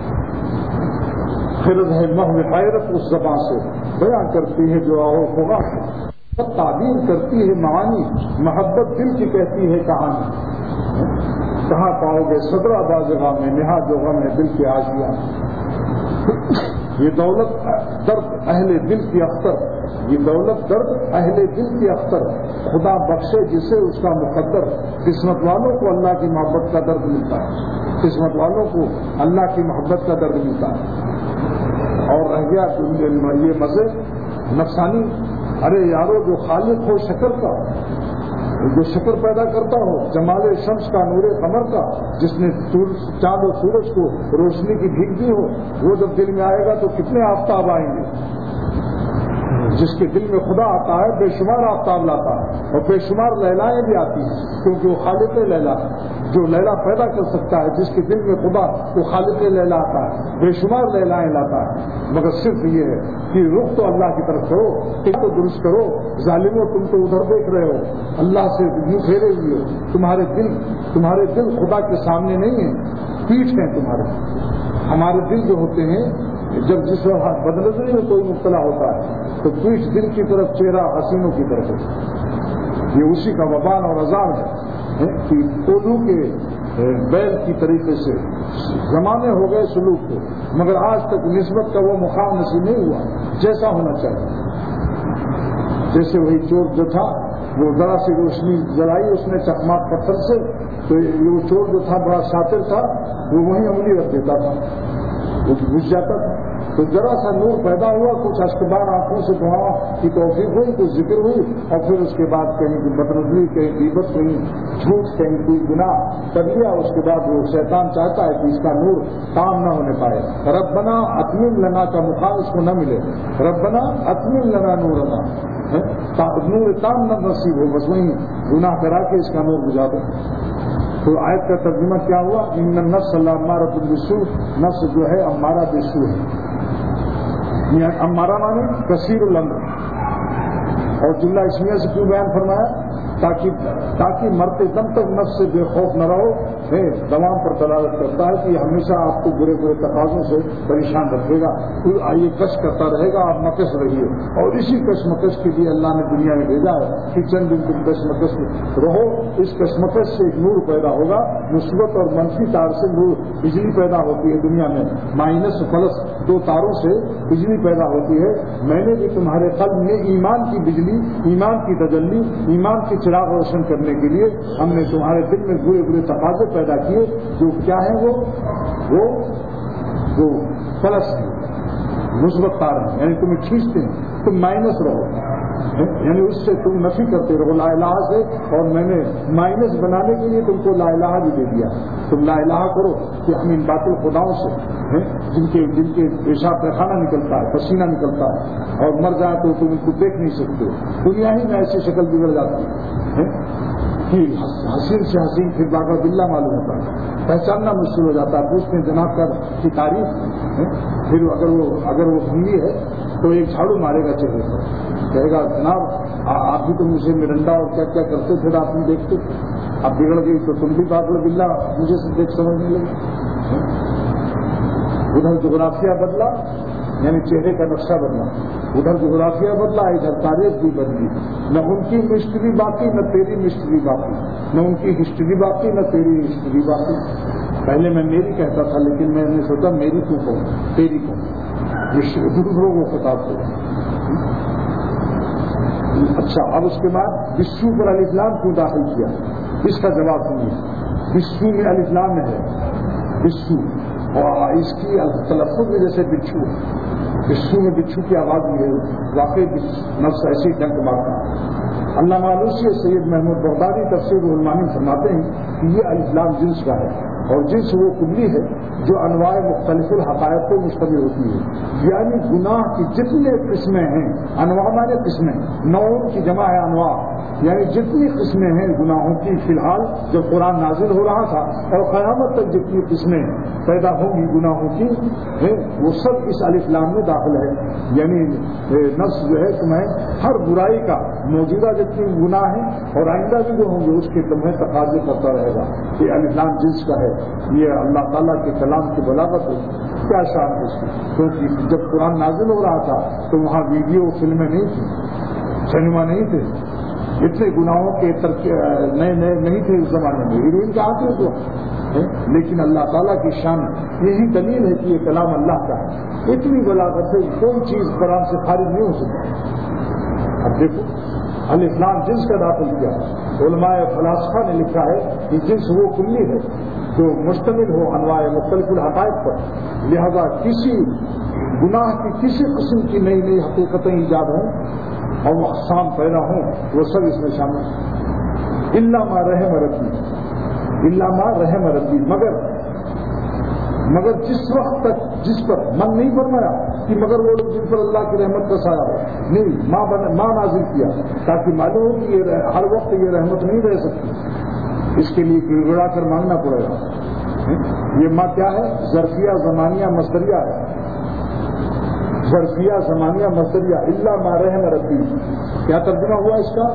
خرد ہے محو حیرت اس زبان سے بیان کرتی ہے جو آہو خدا سے، تعبیر کرتی ہے معانی، محبت دل کی کہتی ہے کہانی. کہاں پاؤ گے صدرہ بازگاہ میں، یہاں جو غم ہے دل کی حاشیہ میں. یہ دولت درد اہل دل کی اختر، یہ دولت درد اہل دل کی اختر، خدا بخشے جسے اس کا مقدر. قسمت والوں کو اللہ کی محبت کا درد ملتا ہے، قسمت والوں کو اللہ کی محبت کا درد ملتا ہے. اور رہ گیا یہ مزے نفسانی. ارے یارو جو خالق ہو شکر کا، جو شکر پیدا کرتا ہو، جمال شمس کا، نور قمر کا، جس نے چاند و سورج کو روشنی کی بھیک دی ہو، وہ جب دل میں آئے گا تو کتنے آفتاب آئیں گے. جس کے دل میں خدا آتا ہے بے شمار آفتاب لاتا ہے، اور بے شمار لیلائیں بھی آتی ہیں، کیونکہ وہ خالق لیلا ہے. جو لیلا پیدا کر سکتا ہے، جس کے دل میں خدا وہ خالق لیلا آتا ہے، بے شمار لیلائیں لاتا ہے، مگر صرف یہ ہے کہ رخ تو اللہ کی طرف کرو، ایک تو درست کرو، ظالموں تم تو ادھر دیکھ رہے ہو، اللہ سے منہ پھیرے ہوئے ہو، تمہارے دل خدا کے سامنے نہیں ہیں، پیٹھ ہیں تمہارے۔ ہمارے دل جو ہوتے ہیں جب جس وقت بدنظری میں کوئی مبتلا ہوتا ہے تو پیٹھ دل کی طرف، چہرہ حسینوں کی طرف ہوتا ہے۔ یہ اسی کا وبال اور عذاب ہے کہ اردو کے بیل کی طریقے سے زمانے ہو گئے سلوک کو، مگر آج تک نسبت کا وہ مقام نصیب نہیں ہوا جیسا ہونا چاہیے۔ جیسے وہی چور جو تھا وہ ذرا سی روشنی جلائی اس نے چکماک پتھر سے، تو وہ چور جو تھا بڑا شاطر تھا، وہ وہیں انگلی رکھ دیتا تھا، وہ گھس جاتا تھا، تو ذرا سا نور پیدا ہوا، کچھ اشکبار آنکھوں سے دعا کی توفیق ہوئی، کچھ ذکر ہوئی، اور پھر اس کے بعد کہیں بدنظری، کہیں غیبت، کہیں جھوٹ، کہیں کوئی گناہ کر لیا، اس کے بعد وہ شیطان چاہتا ہے کہ اس کا نور کام نہ ہونے پائے۔ ربنا اتمم لنا کا مقام اس کو نہ ملے، ربنا اتمم لنا نورنا، نور تام نہ نصیب ہو، بس وہیں گناہ کرا کے اس کا نور بجھا دو۔ تو آیت کا ترجمہ کیا ہوا؟ ان النفس لامارۃ بالسوء، نفس جو ہے امارہ بالسوء ہے، یعنی امارہ مانے کثیر الامر، اور جملہ اسمیہ سے کیوں بیان فرمایا؟ تاکہ مرتے دم تک نفس سے بے خوف نہ رہو، دوام پر دلالت کرتا ہے کہ یہ ہمیشہ آپ کو برے برے تقاضوں سے پریشان رکھے گا، یہ کش کرتا رہے گا، آپ مکش رہیے، اور اسی کشمکش کے لیے اللہ نے دنیا میں بھیجا ہے کہ چند دن تم کشمکش میں رہو۔ اس کشمکش سے ایک نور پیدا ہوگا، مثبت اور منفی تار سے نور، بجلی پیدا ہوتی ہے دنیا میں، مائنس پلس 2 تاروں سے بجلی پیدا ہوتی ہے۔ میں نے بھی تمہارے قلب میں ایمان کی بجلی، ایمان کی تجلی، ایمان کی چراغ روشن کرنے کے لیے ہم نے تمہارے دل میں برے برے تقاضے پیدا کیے، جو کیا ہیں وہ پلس ہیں، مثبت تار ہیں، یعنی تمہیں کھینچتے ہیں، تم مائنس رہو، یعنی اس سے تم نفی کرتے رہو لا الہ سے، اور میں نے مائنس بنانے کے لیے تم کو لا الہ بھی دے دیا، تم لا الہ کرو کہ ہم ان باطل خداؤں سے جن کے پیشاب پیخانہ نکلتا ہے، پسینہ نکلتا ہے، اور مر جائے تو تم ان کو دیکھ نہیں سکتے، دنیا ہی میں ایسی شکل بگڑ جاتی ہے کہ حسین سے حسین پھر باقا بلّہ معلوم ہوتا ہے، پہچاننا مشکل ہو جاتا ہے۔ پوچھتے ہیں جناب کی تعریف، پھر اگر وہ بھنگی ہے تو ایک جھاڑو مارے گا چہرے پر، کہے گا جناب آپ بھی تو مجھے مرنڈا اور کیا کیا کرتے تھے آپ نہیں دیکھتے، اب بگڑ گئی تو تم بھی باقا بلّہ مجھے سے دیکھ سمجھنے لگے۔ ادھر جغرافیہ بدلا، یعنی چہرے کا نقشہ بدلا، ادھر جغرافیہ بدلا، ادھر تاریخ بھی بدلی، نہ ان کی مسٹری باقی نہ تیری مسٹری باقی، نہ ان کی ہسٹری باقی نہ تیری ہسٹری باقی۔ پہلے میں میری کہتا تھا، لیکن میں نے سوچا میری کیوں کہوں، تیری کہوں، یہ دوسروں کو خطاب ہو۔ اچھا، اب اس کے بعد بسو پر الف لام کیوں داخل کیا، اس کا جواب سنیے۔ بسو میں الف لام ہے، بسو، اور اس کی تلفظ میں جیسے بچھو، بچھو میں بچھو کی آواز بھی ہے، واقعی نفس ایسی ڈنک مارتا۔ علامہ علوسی سید محمود بغدادی تفسیر المانی فرماتے ہیں کہ یہ الف لام جنس کا ہے، اور جنس وہ کلی ہے جو انواع مختلف الحقائق کو مشتمل ہوتی ہے، یعنی گناہ کی جتنے قسمیں ہیں، انواع مانے قسمیں، نوعوں کی جمع ہے انواع، یعنی جتنی قسمیں ہیں گناہوں کی فی الحال جب قرآن نازل ہو رہا تھا اور قیامت تک جتنی قسمیں پیدا ہوں گی گناہوں کی وہ سب اس الف لام میں داخل ہے، یعنی نفس جو ہے تمہیں ہر برائی کا موجودہ جتنی گناہ ہیں اور آئندہ بھی جو ہوں گے اس کے تمہیں تقاضے کرتا رہے گا۔ یہ الف لام جنس کا ہے، یہ اللہ تعالیٰ کے کلام کی بلاغت ہے، کیا شان ہے اس کی، کیونکہ جب قرآن نازل ہو رہا تھا تو وہاں ویڈیو فلمیں نہیں تھیں، سنیما نہیں تھے، اتنے گناہوں کے نئے نئے نہیں تھے اس زمانے میں، ہیروئن کہاں تھے تو، لیکن اللہ تعالیٰ کی شان یہی دلیل ہے کہ یہ کلام اللہ کا ہے، اتنی بلاغت ہے کوئی چیز قرآن سے خارج نہیں ہو سکتی۔ اب دیکھو الف لام جنس کا داخل کیا، علماء فلاسفہ نے لکھا ہے کہ جنس وہ کلی ہے جو مشتمل ہو انواع مختلف الحقائق پر، لہذا کسی گناہ کی کسی قسم کی نئی نئی حقیقتیں ایجاد ہوں اور وہ اقسام پیدا ہوں، وہ سب اس میں شامل ہیں۔ الا ما رحم ربی، الا ما رحم ربی، مگر جس وقت تک جس پر من نہیں فرمایا کہ مگر وہ لوگ جن پر اللہ کی رحمت کا سایہ ہو، نہیں ماں نازل کیا تاکہ معلوم ہو کہ ہر وقت یہ رحمت نہیں رہ سکتی، اس کے لیے گڑگڑا کر مانگنا پڑے گا. یہ ماں کیا ہے؟ ظرفیہ زمانیہ مصدریہ ہے. ظرفیہ زمانیہ مصدریہ الا ما رحم ربی. کیا ترجمہ ہوا اس کا؟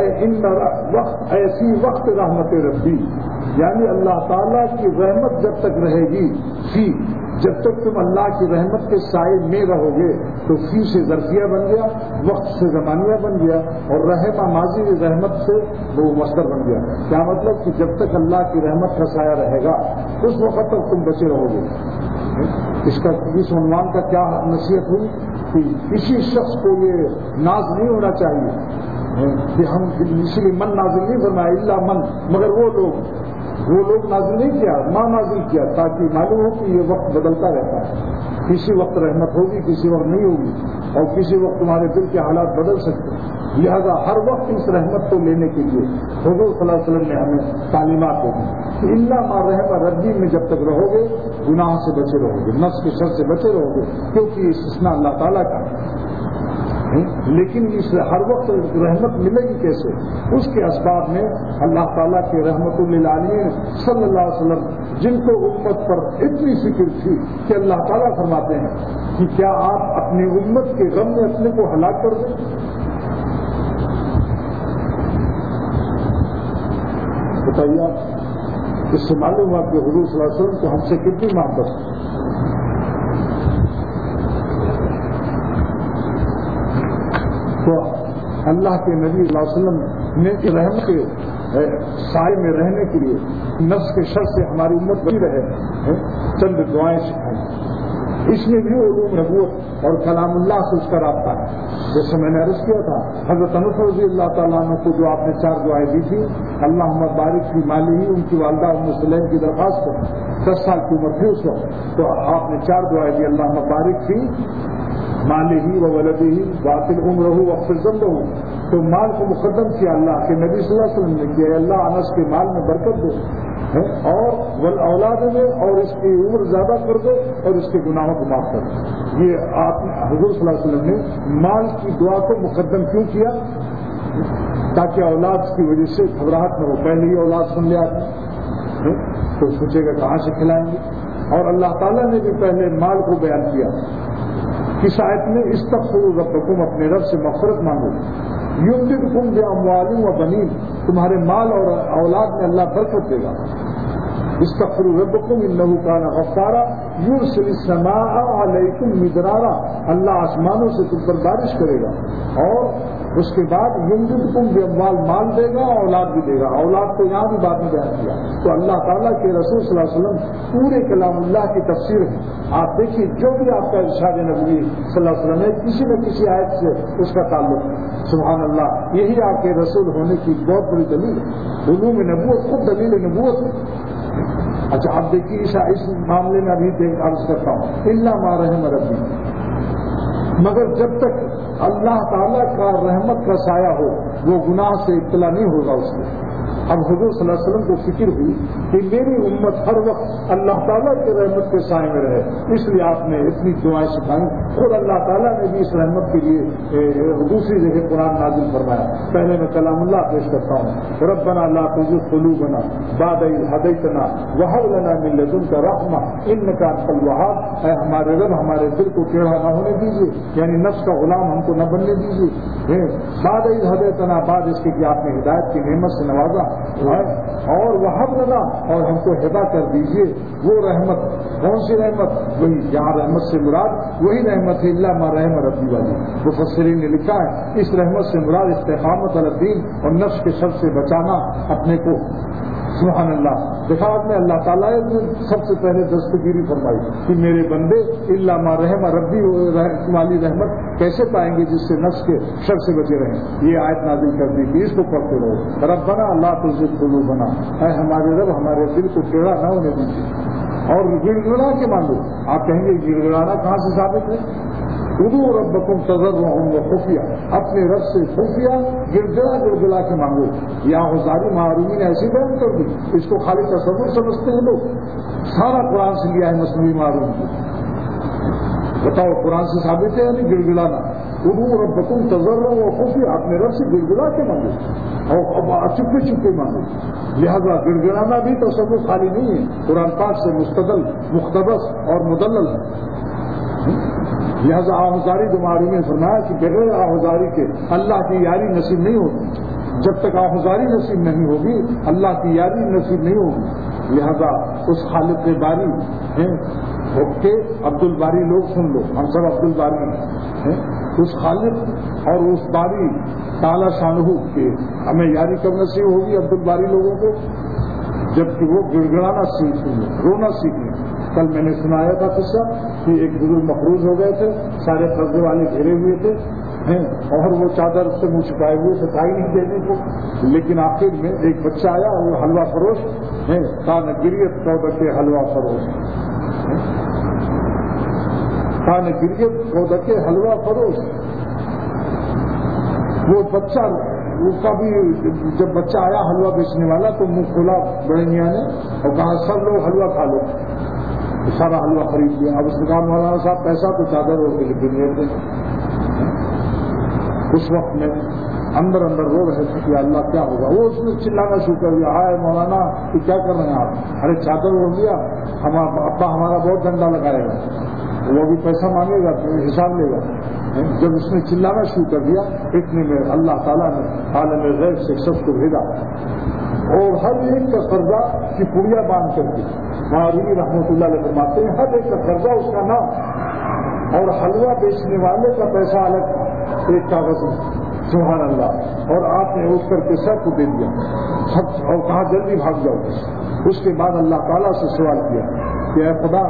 ایسی وقت رحمت ربی، یعنی اللہ تعالیٰ کی رحمت جب تک رہے گی، فی جب تک تم اللہ کی رحمت کے سائے میں رہو گے تو فی سے ظرفیہ بن گیا، وقت سے زمانیہ بن گیا، اور رحمہ ماضی رحمت سے وہ مصدر بن گیا. کیا مطلب کہ جب تک اللہ کی رحمت کا سایہ رہے گا اس وقت تک تم بچے رہو گے. اس کا اس عنوان کا کیا نصیحت ہوئی کہ کسی شخص کو یہ ناز نہیں ہونا چاہیے کہ ہم اس لیے من نازل نہیں فرمایا الا من، مگر وہ لوگ نازل نہیں کیا، ماں نازل کیا تاکہ معلوم ہو کہ یہ وقت بدلتا رہتا ہے. کسی وقت رحمت ہوگی، کسی وقت نہیں ہوگی، اور کسی وقت تمہارے دل کے حالات بدل سکتے ہیں. لہذا ہر وقت اس رحمت کو لینے کے لیے حضور صلی اللہ علیہ وسلم نے ہمیں تعلیمات دی کہ الا ما رحم ربی میں جب تک رہو گے گناہ سے بچے رہو گے، نفس کے شر سے بچے رہو گے، کیونکہ یہ استثناء اللہ تعالیٰ کا ہے. لیکن اس ہر وقت رحمت ملے گی کیسے؟ اس کے اسباب میں اللہ تعالیٰ کے رحمت للعالمین صلی اللہ علیہ وسلم، جن کو امت پر اتنی فکر تھی کہ اللہ تعالیٰ فرماتے ہیں کہ کیا آپ اپنی امت کے غم میں اپنے کو ہلاک کر دیں؟ بتائیے، اس سے معلوم ہوا کہ حضور صلی اللہ علیہ وسلم کو ہم سے کتنی محبت ہے. تو اللہ کے نبی صلی اللہ علیہ وسلم نے رحمت کے سائے میں رہنے کے لیے نفس کے شر سے ہماری امت بنی رہے چند دعائیں سکھائیں. اس میں بھی علوم نبوت اور کلام اللہ سے اس کا رابطہ ہے. جیسے میں نے عرض کیا تھا حضرت انس رضی اللہ تعالیٰ عنہ کو جو آپ نے 4 دعائیں دی تھی، اللہ بارک فی مالی، ان کی والدہ ام سلیم کی درخواست پر 10 سال کی عمر تھی اس وقت، تو آپ نے 4 دعائیں دی، اللہ بارک فی مالی ہی و ولدی ہی واطل عمرہ واغفر ذنبہ. تو مال کو مقدم کیا اللہ کے نبی صلی اللہ علیہ وسلم نے کیا، اللہ انس کے مال میں برکت دو اور والاولاد میں، اور اس کی عمر زیادہ کر دو اور اس کے گناہوں کو معاف کر دو. یہ آپ حضور صلی اللہ علیہ وسلم نے مال کی دعا کو مقدم کیوں کیا؟ تاکہ اولاد کی وجہ سے گھبراہٹ نہ ہو. پہلے ہی اولاد سن لیا تو سوچے گا کہاں سے کھلائیں گے. اور اللہ تعالیٰ نے بھی پہلے مال کو بیان کیا. کس آیت میں استغفروا ربکم، اپنے رب سے مغفرت مانگو. یمددکم باموال و بنین، تمہارے مال اور اولاد میں اللہ برکت دے گا. استغفروا ربکم انہ کان غفارا یرسل السماء علیکم مدرارا، اللہ آسمانوں سے تم پر بارش کرے گا. اور اس کے بعد یمددکم باموال، مال دے گا، اولاد بھی دے گا. اولاد تو یہاں بھی بات میں بیان کیا. تو اللہ تعالیٰ کے رسول صلی اللہ علیہ وسلم پورے کلام اللہ کی تفسیر ہے. آپ دیکھیے جو بھی آپ کا ارشاد نبوی صلی اللہ علیہ وسلم ہے کسی نہ کسی آیت سے اس کا تعلق ہے. سبحان اللہ، یہی آپ کے رسول ہونے کی بہت بڑی دلیل ہے. علوم نبوت خود دلیل نبوت ہے. اچھا آپ دیکھیے اس معاملے میں ابھی عرض کرتا ہوں الا ما رحم ربی، مگر جب تک اللہ تعالیٰ کا رحمت کا سایہ ہو وہ گناہ سے اطلاع نہیں ہوگا اس کو. اب حضور صلی اللہ علیہ وسلم کو فکر ہوئی کہ میری امت ہر وقت اللہ تعالیٰ کے رحمت کے سائے میں رہے، اس لیے آپ نے اتنی دعائیں سکھائیں. اور اللہ تعالیٰ نے بھی اس رحمت کے لیے دوسری جگہ قرآن نازل فرمایا. پہلے میں کلام اللہ پیش کرتا ہوں. ربنا لا تزغ قلوبنا بعد إذ هديتنا وهب لنا من لدنك رحمة إنك أنت الوهاب. اے ہمارے رب ہمارے دل کو ٹیڑھا نہ ہونے دیجیے، یعنی نفس کا غلام ہم کو نہ بننے دیجیے. بعد إذ هديتنا، بعد اس کے کہ آپ نے ہدایت کی نعمت سے نوازا، اور وہب لنا، اور ہم کو ہدا کر دیجیے. وہ رحمت کون سی رحمت؟ وہی جہاں رحمت سے مراد وہی رحمت ہے الا ما رحم ربی والی. مفسرین نے لکھا ہے اس رحمت سے مراد استقامت علی الدین اور نفس کے شر سے بچانا اپنے کو. سبحان اللہ. دفاعت میں اللہ تعالیٰ نے سب سے پہلے دستگیری فرمائی کہ میرے بندے الا ما رحم ربی والی رحمت کیسے پائیں گے جس سے نفس کے شر سے بچے رہیں. یہ آیت نازل کر دی کہ اس کو پڑھتے رہو. ربنا لا تزغ قلوبنا، اے ہمارے رب ہمارے دل کو ٹیڑھا نہ ہونے دیجیے. اور گڑ گڑا کے مانگو. آپ کہیں گے گڑ گڑانا کہاں سے ثابت ہے؟ ادعوا ربکم تضرعا وخفیا، اپنے رب سے خفیہ گڑ گڑا کے مانگو. یا غزالی معرومی نے ایسی بیان کر دی، اس کو خالی تصور سمجھتے ہیں لوگ. سارا قرآن سے لیا ہے مصنوعی معروم. بتاؤ قرآن سے ثابت ہے یعنی گڑ گڑانا؟ ادعوا ربکم تضرعا وخفیا، اپنے رب سے گڑ گڑا کے مانگو اور چپے چپے مانگو. لہذا گڑ گڑانا بھی تصوف خالی نہیں ہے، قرآن پاک سے مستدل مقتبس اور مدلل ہے. لہذا آہوزاری جو معلوم نے فرمایا کہ بغیر آہوزاری کے اللہ کی یاری نصیب نہیں ہوگی. جب تک آہوزاری نصیب نہیں ہوگی اللہ کی یاری نصیب نہیں ہوگی. لہذا اس خالق باری ہیں کے عبد الباری لوگ سن لو، ہم سب عبد الباری ہیں. اس خالق اور اس باری تعالی شانہ کے ہمیں یاری کب نصیب ہوگی عبد الباری لوگوں کو؟ جبکہ وہ گڑ گڑانا سیکھیں، رونا سیکھیں. کل میں نے سنایا تھا قصہ کہ ایک بزرگ مفروض ہو گئے تھے، سارے قرضے والے گھیرے ہوئے تھے اور وہ چادر سے منہ چھپائے ہوئے تھے تھا ہی نہیں دینے کو. لیکن آخر میں ایک بچہ آیا، وہ حلوہ فروش ہے، کان گریت پودے کے حلوہ فروش، کان گریت پودے کے حلوہ فروش. وہ بچہ اس کا بھی جب بچہ آیا حلوہ بیچنے والا تو منہ کھولا بڑے میاں نے اور کہا سب لوگ حلوہ کھا لو. سارا حلوہ خرید لیا. اب اس نے کہا مولانا صاحب پیسہ تو چادر ہو کے دنیا سے. اس وقت میں اندر اندر رو رہے تھے کہ اللہ کیا ہوگا. وہ اس نے چلانا شروع کر دیا، آئے مولانا کہ کیا کر رہے ہیں آپ؟ ارے چادر ہو گیا، ابا ہمارا بہت ڈنڈا لگائے گا، وہ بھی پیسہ مانگے گا تو حساب لے گا. جب اس نے چلانا شروع کر دیا اتنے میں اللہ تعالیٰ نے عالم غیب سے شخص کو بھیجا اور ہر ایک کا قرضہ کی پڑیا باندھ کر کے معروی رحمۃ اللہ علیہ فرماتے ہیں ہر ایک کا قرضہ اس کا نام اور حلوہ بیچنے والے کا پیسہ الگ تھا ایک کاغذ میں. سبحان اللہ. اور آپ نے اٹھ کر کے سر کو دے دیا اور کہا جلدی بھاگ جاؤ. اس کے بعد اللہ تعالیٰ سے سوال کیا کہ اے خدا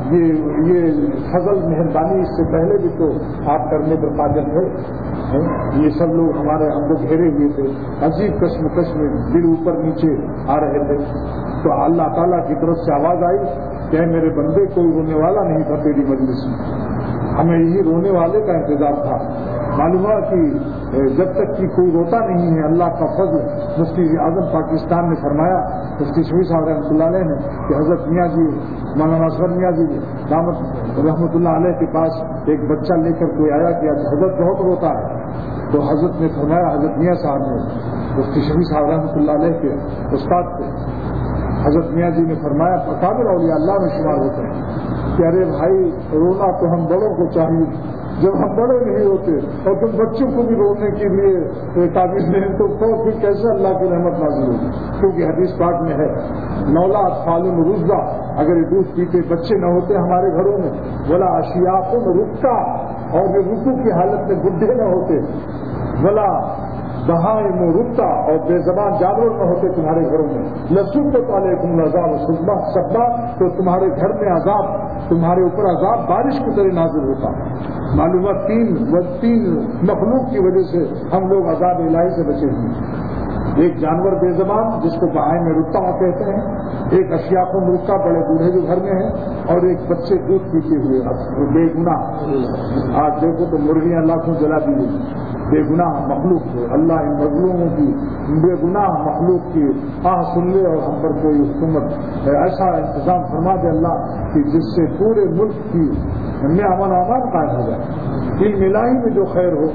یہ فضل مہربانی اس سے پہلے بھی تو آپ کرنے پر قادر تھے. یہ سب لوگ ہمارے ہم کو گھیرے ہوئے تھے، عجیب کشمکش میں دل اوپر نیچے آ رہے تھے. تو اللہ تعالیٰ کی طرف سے آواز آئی کہ میرے بندے کوئی رونے والا نہیں تھا تیری مجلس میں، ہمیں یہی رونے والے کا انتظار تھا. معلوم ہوا کہ جب تک کہ کوئی روتا نہیں ہے اللہ کا فضل. مفتی اعظم پاکستان نے فرمایا، مفتی شفیع صاحب رحمۃ اللہ علیہ نے کہ حضرت میاں جی مولانا اصغر میاں جی رحمۃ اللہ علیہ کے پاس ایک بچہ لے کر کوئی آیا کہ حضرت بہت روتا ہے. تو حضرت نے فرمایا، حضرت میاں صاحب نے مفتی شفیع صاحب رحمۃ اللہ علیہ کے استاد تھے، حضرت میاں جی نے فرمایا اکابر اولیاء اللہ میں شمار ہوتے ہیں کہ ارے بھائی رونا تو ہم بڑوں کو چاہیے، جب ہم بڑے نہیں ہوتے اور تم بچوں کو بھی رونے کے لیے تعبیر دیں تو پھر کیسے اللہ کی رحمت نازل ہوگی. کیونکہ حدیث پاک میں ہے نولا اطفال رزدہ، اگر یہ دودھ پیتے بچے نہ ہوتے ہمارے گھروں میں، بولا اشیاف رکتا، اور یہ رکو کی حالت میں بڈھے نہ ہوتے، بولا بہائے میں رکتا اور بے زبان جانور نہ ہوتے تمہارے گھروں میں، لسبت علیکم العذاب سبا، تو تمہارے گھر میں عذاب، تمہارے اوپر عذاب بارش کی طرح نازل ہوتا. معلومات تین مخلوق کی وجہ سے ہم لوگ عذاب الہی سے بچے ہیں. ایک جانور بے زبان جس کو بہائے میں رکتا کہتے ہیں، ایک اشیاف میں رکتا بڑے بوڑھے جو گھر میں ہیں، اور ایک بچے دودھ پیتے ہوئے بے گناہ. آج دیکھو تو مرغیاں لاکھوں جلا دی گئی، بے گناہ مخلوق ہے. اللہ ان مظلوموں کی بے گناہ مخلوق کی سن لے اور ہم پر کوئی حکومت ایسا انتظام فرما دے اللہ کہ جس سے پورے ملک کی میں امن امان قائم ہو جائے. علم الہی میں جو خیر ہو،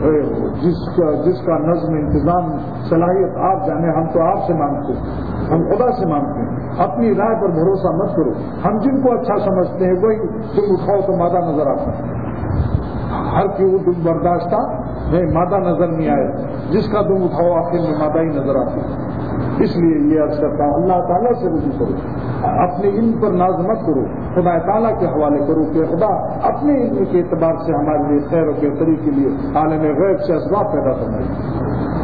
جس کا نظم انتظام صلاحیت آپ جانے، ہم تو آپ سے مانگتے ہیں، ہم خدا سے مانگتے ہیں. اپنی رائے پر بھروسہ مت کرو. ہم جن کو اچھا سمجھتے ہیں وہی تم اٹھاؤ تو مادہ نظر آتا ہے. ہر کی وہ تم برداشتہ مادہ نظر نہیں آئے، جس کا تم اٹھاؤ آخر میں مادہ ہی نظر آتی ہے. اس لیے یہ عرض کرتا ہوں اللہ تعالیٰ سے رجوع کرو، اپنے علم پر ناز مت کرو، خدا تعالیٰ کے حوالے کرو کہ خدا اپنے علم کے اعتبار سے ہمارے لیے خیر و بہتری کے لیے عالم غیب سے اسباب پیدا فرمائے.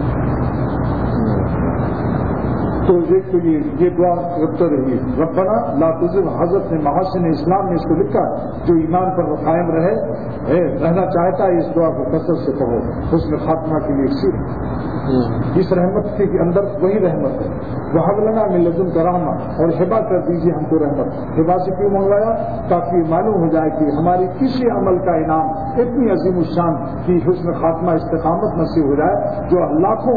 تو یہ دعا کرتے رہیے. ربنا لا تزغ، حضرت نے محاسن اسلام میں اس کو لکھا جو ایمان پر قائم رہنا چاہتا ہے اس دعا کو کثرت سے پڑھو، اس میں خاتمہ کے لیے سیکھ. اس رحمت کے اندر وہی رحمت ہے. وہب لنا من لدنک رحمہ، اور ہبا کر دیجیے ہم کو رحمت. ہبا سے کیوں منگوایا؟ تاکہ معلوم ہو جائے کہ ہماری کسی عمل کا انعام اتنی عظیم الشان کی حسن خاتمہ استقامت نصیب ہو جائے جو لاکھوں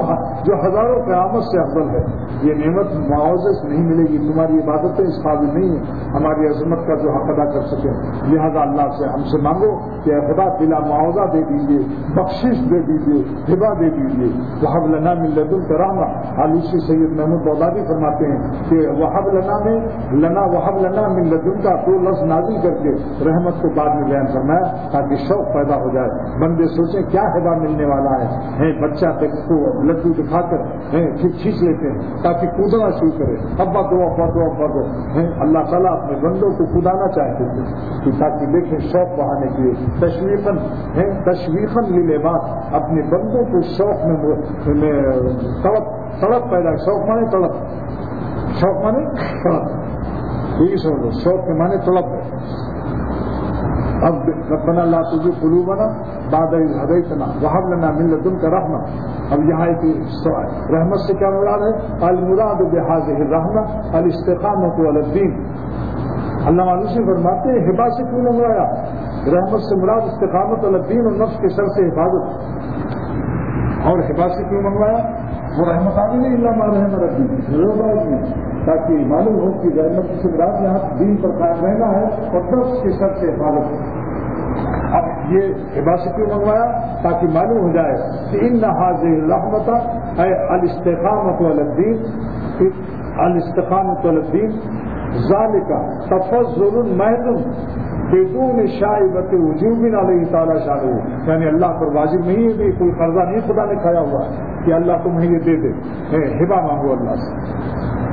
جو ہزاروں قیامت سے افضل ہے. یہ نعمت معاوضے سے نہیں ملے گی. تمہاری عبادتیں اس قابل نہیں ہیں ہماری عظمت کا جو حق ادا کر سکیں. لہذا اللہ سے ہم سے مانگو کہ اے خدا بلا معاوضہ دے دیجیے, بخشش دے دیجیے, ہبہ دے دیجیے. وہب لنا من لدنک رحمہ. علوسی سید محمود بغدادی فرماتے ہیں کہ وہب لنا میں وہب لنا من لدنک کو لفظ نازل کر کے رحمت کو بعد میں بیان کرنا ہے تاکہ شوق پیدا ہو جائے. بندے سوچیں کیا ہبہ ملنے والا ہے. بچہ کو لڈو دکھا کر کھینچ لیتے ہیں تاکہ کودنا شروع کرے. ابا دو ابا دو ابا دو. اللہ تعالیٰ اپنے بندوں کو کودانا چاہتے تھے تاکہ دیکھیں شوق بڑھانے کے لیے تشویقاً للعباد اپنے بندوں کو شوق میں تڑپ پیدا. شوق مانے تڑپ, شوق مانے تڑپ, یہی سمجھو شوق کے مانے تڑپ ہے. اب ربنا لا تزغ قلوبنا بعد إذ هديتنا وهب لنا من لدنك رحمة. اب یہاں ایک رحمت سے کیا مراد ہے؟ المراد بهذه الرحمة الاستقامة على الدين. اللہ علوسی فرماتے ہیں ہبہ سے کیوں منگوایا؟ رحمت سے مراد استقامت علی الدین اور نفس کے شر سے حفاظت. اور ہبہ سے کیوں منگوایا؟ وہ رحمت آدمی نہیں اللہ ما رحم ربی تاکہ معلوم ہو کہ رحمت سے مراد یہاں دین پر قائم رہنا ہے اور نفس کے شر سے حفاظت. اب یہ ہبہ سے کیوں منگوایا؟ تاکہ معلوم ہو جائے کہ ان هذه الرحمة اے الاستقامة علی الدین, الاستقامة علی الدین ذالک تفضل محض بدون شائبۃ وجوب علیہ تعالی شانہ. یعنی اللہ پر واجب نہیں ہے کہ کوئی قرضہ نہیں خدا نے کھایا ہوا ہے کہ اللہ تمہیں یہ دے دے. ہبہ مانگو اللہ سے.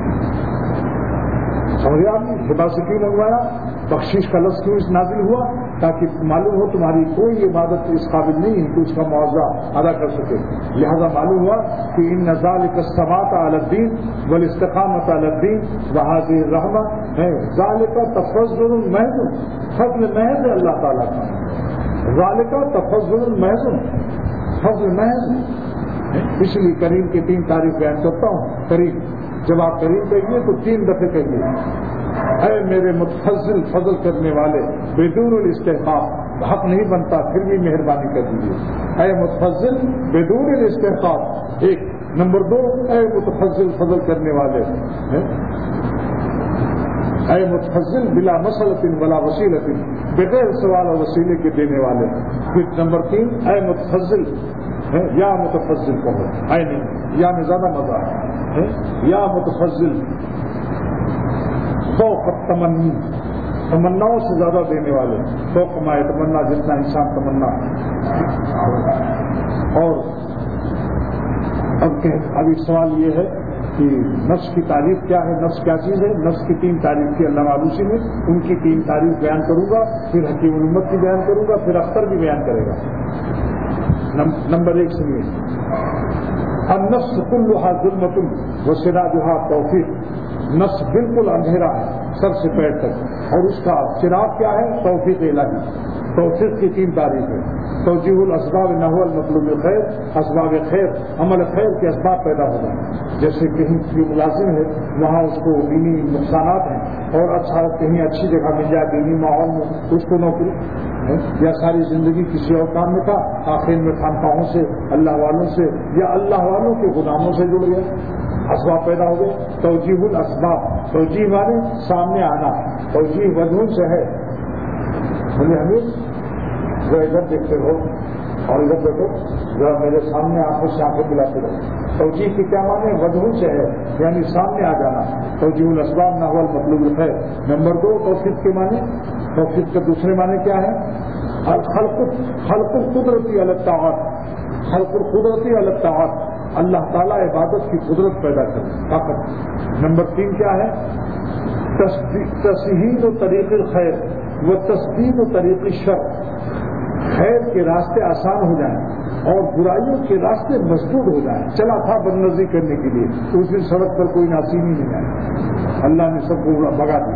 سمجھے آپ نے ہبہ سے کیوں منگوایا؟ بخشش کا لفظ کیوں نازل ہوا؟ تاکہ معلوم ہو تمہاری کوئی عبادت اس قابل نہیں ہے کہ اس کا معاوضہ ادا کر سکے. لہذا معلوم ہوا کہ ان ذالک الثبات علی الدین والاستقامۃ علی الدین وهذه الرحمة ذالک تفضل محض, فضل محض ہے اللہ تعالیٰ کا. ذالک تفضل محض, فضل محض. اس لیے کریم کی 3 تعریف بیان کرتا ہوں. کریم, جب آپ کریم کہیے تو 3 دفعے کہیے اے میرے متفضل فضل کرنے والے بدون الاستحقاق. حق نہیں بنتا پھر بھی مہربانی کر دیجیے. اے متفضل بدون الاستحقاق 1. نمبر 2 اے متفضل فضل کرنے والے, اے متفضل بلا مسئلۃ ولا وسیلۃ, بغیر سوال اور وسیلے کے دینے والے. پھر نمبر 3 اے متفضل, یا متفضل کہو, اے نہیں یا میں زیادہ مزہ ہے, یا متفضل فوق التمنی, تمناؤں سے زیادہ دینے والے. فوق ما تمنا, جتنا انسان تمنا. اور اب ایک سوال یہ ہے کہ نفس کی تعریف کیا ہے؟ نفس کیا چیز ہے؟ نفس کی 3 تعریف کی علامہ علوسی نے. ان کی 3 تعریف بیان کروں گا, پھر حکیم الامت کی بیان کروں گا, پھر اختر بھی بیان کرے گا. نمبر 1 سنیے. النفس كلها ظلمة وسراجها توفیق. نفس بالکل اندھیرا ہے سر سے پیر تک, اور اس کا چراغ کیا ہے؟ توفیق الہی. توفیق کی 3 تعریف ہے. توجیہ الاسباب نحو المطلوب خیر, اسباب خیر, عمل خیر کے اسباب پیدا ہو جائیں. جیسے کہیں جو ملازم ہے وہاں اس کو دینی نقصانات ہیں, اور اچھا کہیں اچھی جگہ مل جائے دینی ماحول میں اس کو نوکری, یا ساری زندگی کسی اور کام میں تھا, آخر میں خانقاہوں سے, اللہ والوں سے, یا اللہ والوں کے غلاموں سے جڑ گیا, اسباب پیدا ہو گئے. توجیہ الاسباب, توجیہ مانے سامنے آنا, توجیہ وجہ سے ہے. مجھے ہمیں جو ادھر دیکھتے ہو اور ادھر دیکھو, ذرا میرے سامنے آنکھوں سے آنکھیں ملاتے رہو. توجیہ کی کیا مانے؟ وجہ سے ہے, یعنی سامنے آ جانا. توجیہ الاسباب نحو المطلوب ہے. نمبر 2 توفیق کے معنی. توفیق کے دوسرے معنی کیا ہے؟ خلق القدرتی علی الطاعات. خلق القدرتی علی الطاعات, اللہ تعالیٰ عبادت کی قدرت پیدا کرے, طاقت. نمبر 3 کیا ہے؟ تسہیل و طریق الخیر و تسدید و طریق الشر. خیر کے راستے آسان ہو جائیں اور برائیوں کے راستے مسدود ہو جائیں. چلا تھا بدنظری کرنے کے لیے, اس دن سڑک پر کوئی ناصیبی نہیں آئی, اللہ نے سب کو بگا دی.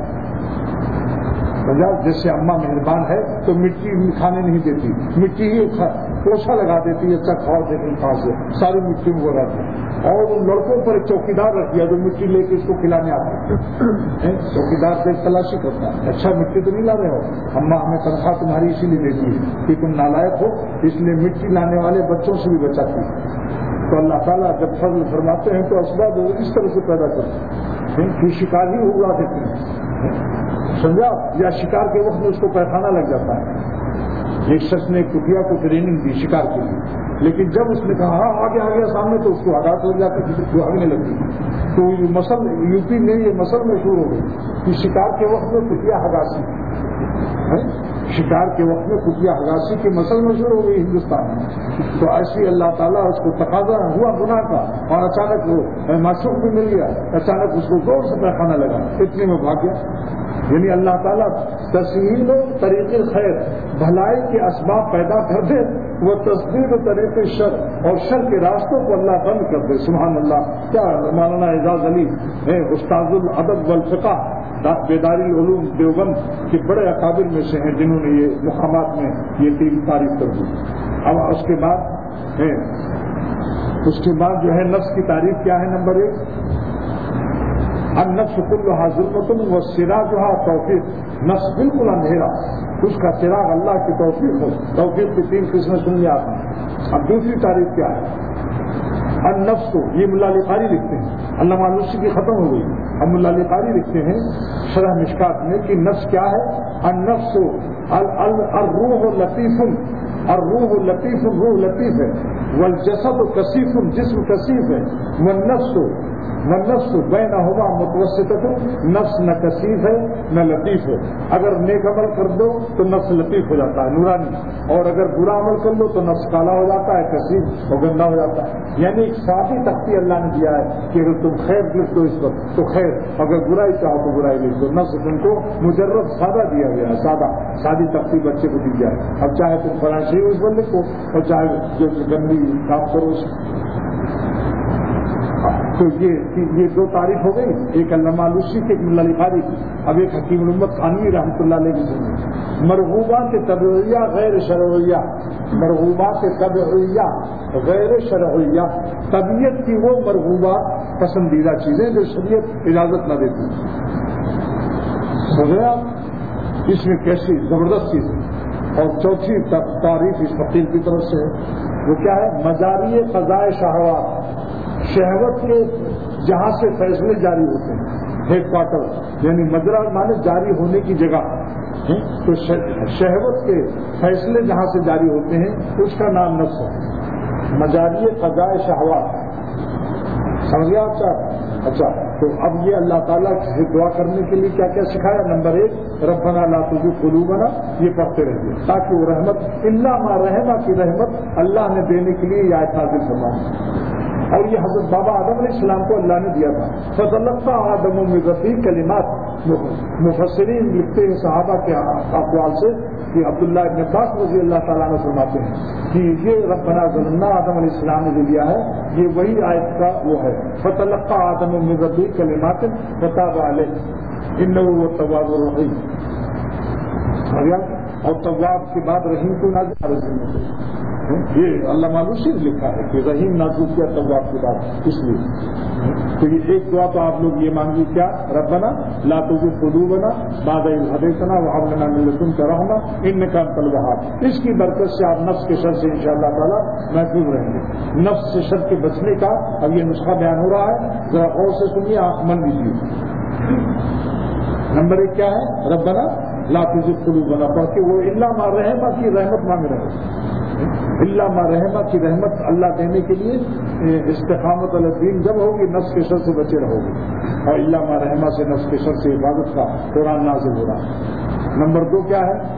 جیسے اماں مہربان ہے تو مٹی کھانے نہیں دیتی, مٹی ہی پوچھا لگا دیتی ہے, اچھا کھاؤ دیکھیں پاس سے ساری مٹی میں بگاتی. اور ان لڑکوں پر ایک چوکیدار رکھ دیا جو مٹی لے کے اس کو کھلانے آتا ہے. چوکیدار سے تلاشی کرتا ہے, اچھا مٹی تو نہیں لا رہے ہو, اماں ہمیں تنخواہ تمہاری اسی لیے دیتی ہے کہ تم نالائق ہو, اس لیے مٹی لانے والے بچوں سے بھی بچاتی ہے. تو اللہ تعالیٰ جب فضل فرماتے ہیں تو اسباب اس طرح سے پیدا کرتے ہیں کہ شکار ہی اگا دیتے ہیں، سمجھا، یا شکار کے وقت میں اس کو پیخانہ لگ جاتا ہے. ایک شخص نے کٹیا کو ٹریننگ دی شکار کے لیے، لیکن جب اس نے کہا ہاں آگے آ گیا سامنے تو اس کو ہٹا لگ جاتی تھی، پھر بھاگنے لگتی. تو یہ مسل یو پی میں یہ مسل مشہور ہو گئی کہ شکار کے وقت میں کٹیا ہگاسی، شکار کے وقت میں کٹیا ہگاسی کی مسل مشہور ہو گئی ہندوستان میں. تو ایسی اللہ تعالیٰ اس کو تقاضا ہوا گناہ کا، اور اچانک وہ معصوم بھی مل گیا، اچانک اس کو زور سے پیخانہ لگا، اتنے میں بھاگ گیا. یعنی اللہ تعالیٰ تسہیل و طریق خیر، بھلائی کے اسباب پیدا کر دے، وہ تصدیق و طریق شر اور شر کے راستوں کو اللہ بند کر دے. سبحان اللہ. کیا مولانا اعجاز علی استاد الادب والفقہ بیداری العلوم دیوبند کے بڑے اکابر میں سے ہیں جنہوں نے یہ مقامات میں یہ تین تعریف کر دی. اب اس کے بعد جو ہے نفس کی تعریف کیا ہے؟ نمبر 1 النفس كلها ظلمۃ وسراجها توفیق. نفس بالکل اندھیرا، اس کا چراغ اللہ کی توفیق ہو. توفیق کی 3 قسمیں سن لیا آپ نے. اب دوسری تعریف کیا ہے؟ النفس کو یہ ملا علی قاری لکھتے ہیں، علامہ آلوسی کی ختم ہو گئی، اب ملا علی قاری لکھتے ہیں شرح مشکات میں کہ نفس کیا ہے؟ النفس الروح لطیف، الروح لطیف، روح لطیف ہے. والجسد کثیف، جسم کثیف ہے. والنفس بینہما متوسطۃ، نفس نہ کثیف ہے نہ لطیف ہے. اگر نیک عمل کر دو تو نفس لطیف ہو جاتا ہے، نورانی، اور اگر برا عمل کر لو تو نفس کالا ہو جاتا ہے، کثیف اور گندا ہو جاتا ہے. یعنی ایک صافی تختی اللہ نے دیا ہے کہ اگر تم خیر لکھ دو اس وقت تو خیر، اگر برائی چاہو تو برائی لکھ دو. نفس تم کو مجرد سادہ دیا گیا ہے، سادی تختی بچے کو دی جائے. اب چاہے تم فرانسی اس پر لکھو اور چاہے جو گندی کام کرو. تو یہ 2 تعریف ہو گئی، ایک علامہ آلوسی کی، ایک ملا علی قاری کی. اب ایک حکیم الامت تھانوی رحمۃ اللہ علیہ کی سنی. مرغوبات طبعیہ غیر شرعیہ، مرغوبات طبعیہ غیر شرعیہ، طبیعت کی وہ مرغوبات پسندیدہ چیزیں جو شریعت اجازت نہ دیتی. ہو گیا اس میں کیسی زبردست چیز ہے. اور چوتھی تعریف اس فقیر کی طرف سے وہ کیا ہے؟ مجاری قضاء شہوات، شہوت کے جہاں سے فیصلے جاری ہوتے ہیں. ہیڈ کوارٹر یعنی مجرا مانے جاری ہونے کی جگہ. تو شہوت کے فیصلے جہاں سے جاری ہوتے ہیں اس کا نام نفس ہے. مجاری قضاء شہوات، سمجھ گیا آپ صاحب؟ اچھا، تو اب یہ اللہ تعالیٰ سے دعا کرنے کے لیے کیا کیا سکھایا؟ نمبر 1 ربنا لا تزغ قلوبنا، یہ پڑھتے رہیے تاکہ وہ رحمت الا ما رحمہ کی رحمت اللہ نے دینے کے لیے یہ آیت نازل فرمائی. اور یہ حضرت بابا آدم علیہ السلام کو اللہ نے دیا تھا. فَتَلَقَّى آدَمُ مِن رَّبِّهِ کلمات. مفسرین لکھتے ہیں صحابہ کے اقوال سے کہ عبداللہ ابن عباس رضی اللہ تعالیٰ عنہ فرماتے ہیں کہ یہ ربنا ظلمنا آدم علیہ السلام نے جو دیا ہے یہ وہی آیت کا وہ ہے. فَتَلَقَّى آدَمُ مِن رَّبِّهِ کلمات فَتَابَ عَلَيْهِ إِنَّهُ هُوَ التَّوَّابُ الرَّحِيمُ. اور تواب کے بعد رحیم کو نازل، یہ اللہ مالوسی نے لکھا ہے کہ رحیم نازل کیا تواب کے بعد. اس لیے تو یہ ایک دعا تو آپ لوگ یہ مانگی کیا؟ ربنا لا تزغ قلوبنا بعد إذ هديتنا وهب لنا من لدنك رحمة إنك أنت الوهاب. اس کی برکت سے آپ نفس کے شر سے انشاءاللہ تعالیٰ محفوظ رہیں گے. نفس سے شر کے بچنے کا اب یہ نسخہ بیان ہو رہا ہے، ذرا غور سے سنیے، آنکھ بند لیجیے. نمبر 1 کیا ہے؟ ربنا لا تزغ قلوبنا، پڑھ کے وہ الا ما رحمہ کی رحمت مانگ رہے ہیں. الا ما رحمہ کی رحمت اللہ دینے کے لیے استقامت الدین جب ہوگی نفس کے شر سے بچے رہو گے. اور الا ما رحمہ سے نفس کے شر سے عبادت کا قرآن نازل ہو رہا ہے. نمبر 2 کیا ہے؟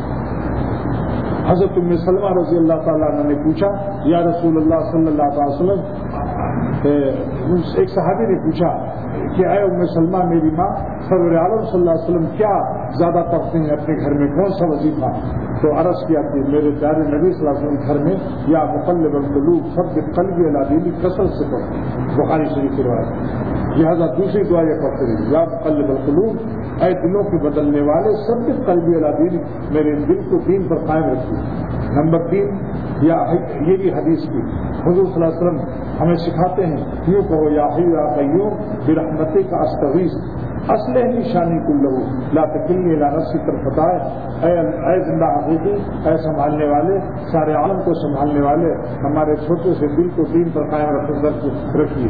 حضرت ام سلمہ رضی اللہ تعالیٰ عنہ نے پوچھا یا رسول اللہ صلی اللہ علیہ وسلم، ایک صحابی نے پوچھا کہ اے ام سلمہ میری ماں سرور عالم صلی اللہ علیہ وسلم کیا زیادہ پڑھتے ہیں اپنے گھر میں، کون سا وظیفہ؟ تو عرض کیا کہ میرے پیارے نبی صلی اللہ علیہ وسلم گھر میں یا مقلب القلوب ثبت قلبی علی دینک کثرت سے پڑھتے ہیں. بخاری شریف کی روایت. لہٰذا دوسری دعا یہ پڑھتے رہیے یا مقلب القلوب، اے دلوں کے بدلنے والے ثبت قلبی علی دینک، میرے دل کو دین پر قائم رکھیے. نمبر 3 یا یہ بھی حدیث کی حضور صلی اللہ علیہ وسلم ہمیں سکھاتے ہیں، یوں کہو یا حی یا قیوم برحمتک استغیث، اصلح لی شانی کلہ لا تکلنی الی نفسی طرفۃ عین، اے زندہ حقیقی، اے سنبھالنے والے، سارے عالم کو سنبھالنے والے، ہمارے چھوٹے سے دل کو دین پر قائم رکھیے.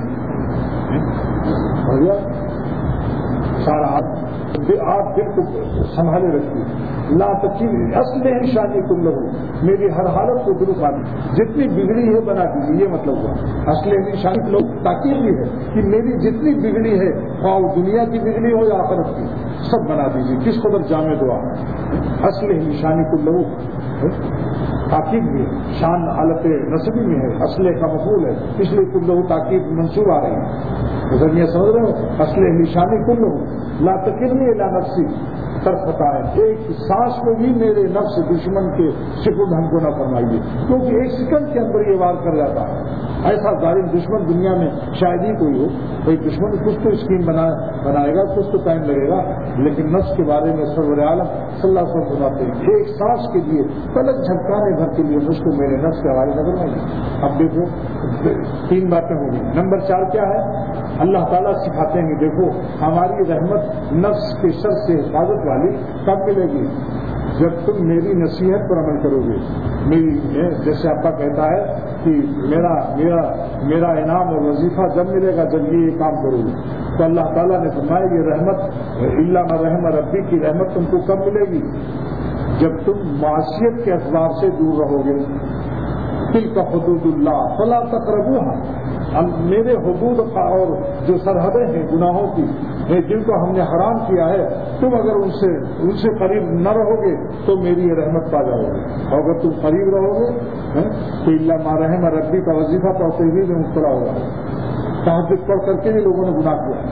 سارا آپ دل کو سنبھالے رکھیے. لا تکلنی اصلح لی شانی کلہ، میری ہر حالت کو درست آنے، جتنی بگڑی ہے بنا دیجیے. یہ مطلب ہوا اصلح لی شانی لوگ تاکید بھی ہے کہ میری جتنی بگڑی ہے، خواہ دنیا کی بگڑی ہو یا آخرت کی، سب بنا دیجیے. کس قدر جامع دعا. اصلح لی شانی کلہ تاکید بھی ہے، شان حالت نصبی میں ہے، اصلح کا مفعول ہے، اس لیے کلہ تاکید منصوب آ رہی ہے. ادھر یہ سمجھ رہے ہو، اصلح لی شانی کلہ لا تکلنی الی نفسی طرفۃ عین، ایک سانس کو بھی میرے نفس دشمن کے سپرد ہم کو نہ فرمائیے، کیونکہ ایک سیکنڈ کے اندر یہ وار کر جاتا ہے. ایسا ظالم دشمن دنیا میں شاید ہی کوئی ہو. بھائی دشمن کچھ تو اسکیم بنائے گا، کچھ تو ٹائم لگے گا، لیکن نفس کے بارے میں سرور عالم صلی اللہ علیہ وسلم بتاتے ہیں ایک سانس کے لیے، پلک جھپکانے بھر کے لیے مجھ کو میرے نفس کے حوالے نہ بنائیے. اب دیکھو 3 باتیں ہوں گی. نمبر 4 کیا ہے؟ اللہ تعالیٰ سکھاتے ہیں دیکھو ہماری رحمت نفس کے شر سے حفاظت والی کب ملے گی؟ جب تم میری نصیحت پر عمل کرو گے. جیسے آپ کا کہتا ہے کہ میرا انعام اور وظیفہ جب ملے گا جب یہ کام کرو گے. تو اللہ تعالیٰ نے فرمایا یہ رحمت الا من رحم ربی کی رحمت تم کو کب ملے گی؟ جب تم معصیت کے اسباب سے دور رہو گے. تلک حدود اللہ فلا تقربوها، میرے حدود اور جو سرحدیں ہیں گناہوں کی جن کو ہم نے حرام کیا ہے، تم اگر ان سے قریب نہ رہو گے تو میری یہ رحمت پا جاؤ گے. اور اگر تم قریب رہو گے تو الا ما رحم ربی کا وظیفہ پڑھتے ہوئے میں مبتلا ہوگا. تہجد پڑھ کر کے بھی لوگوں نے گناہ کیا.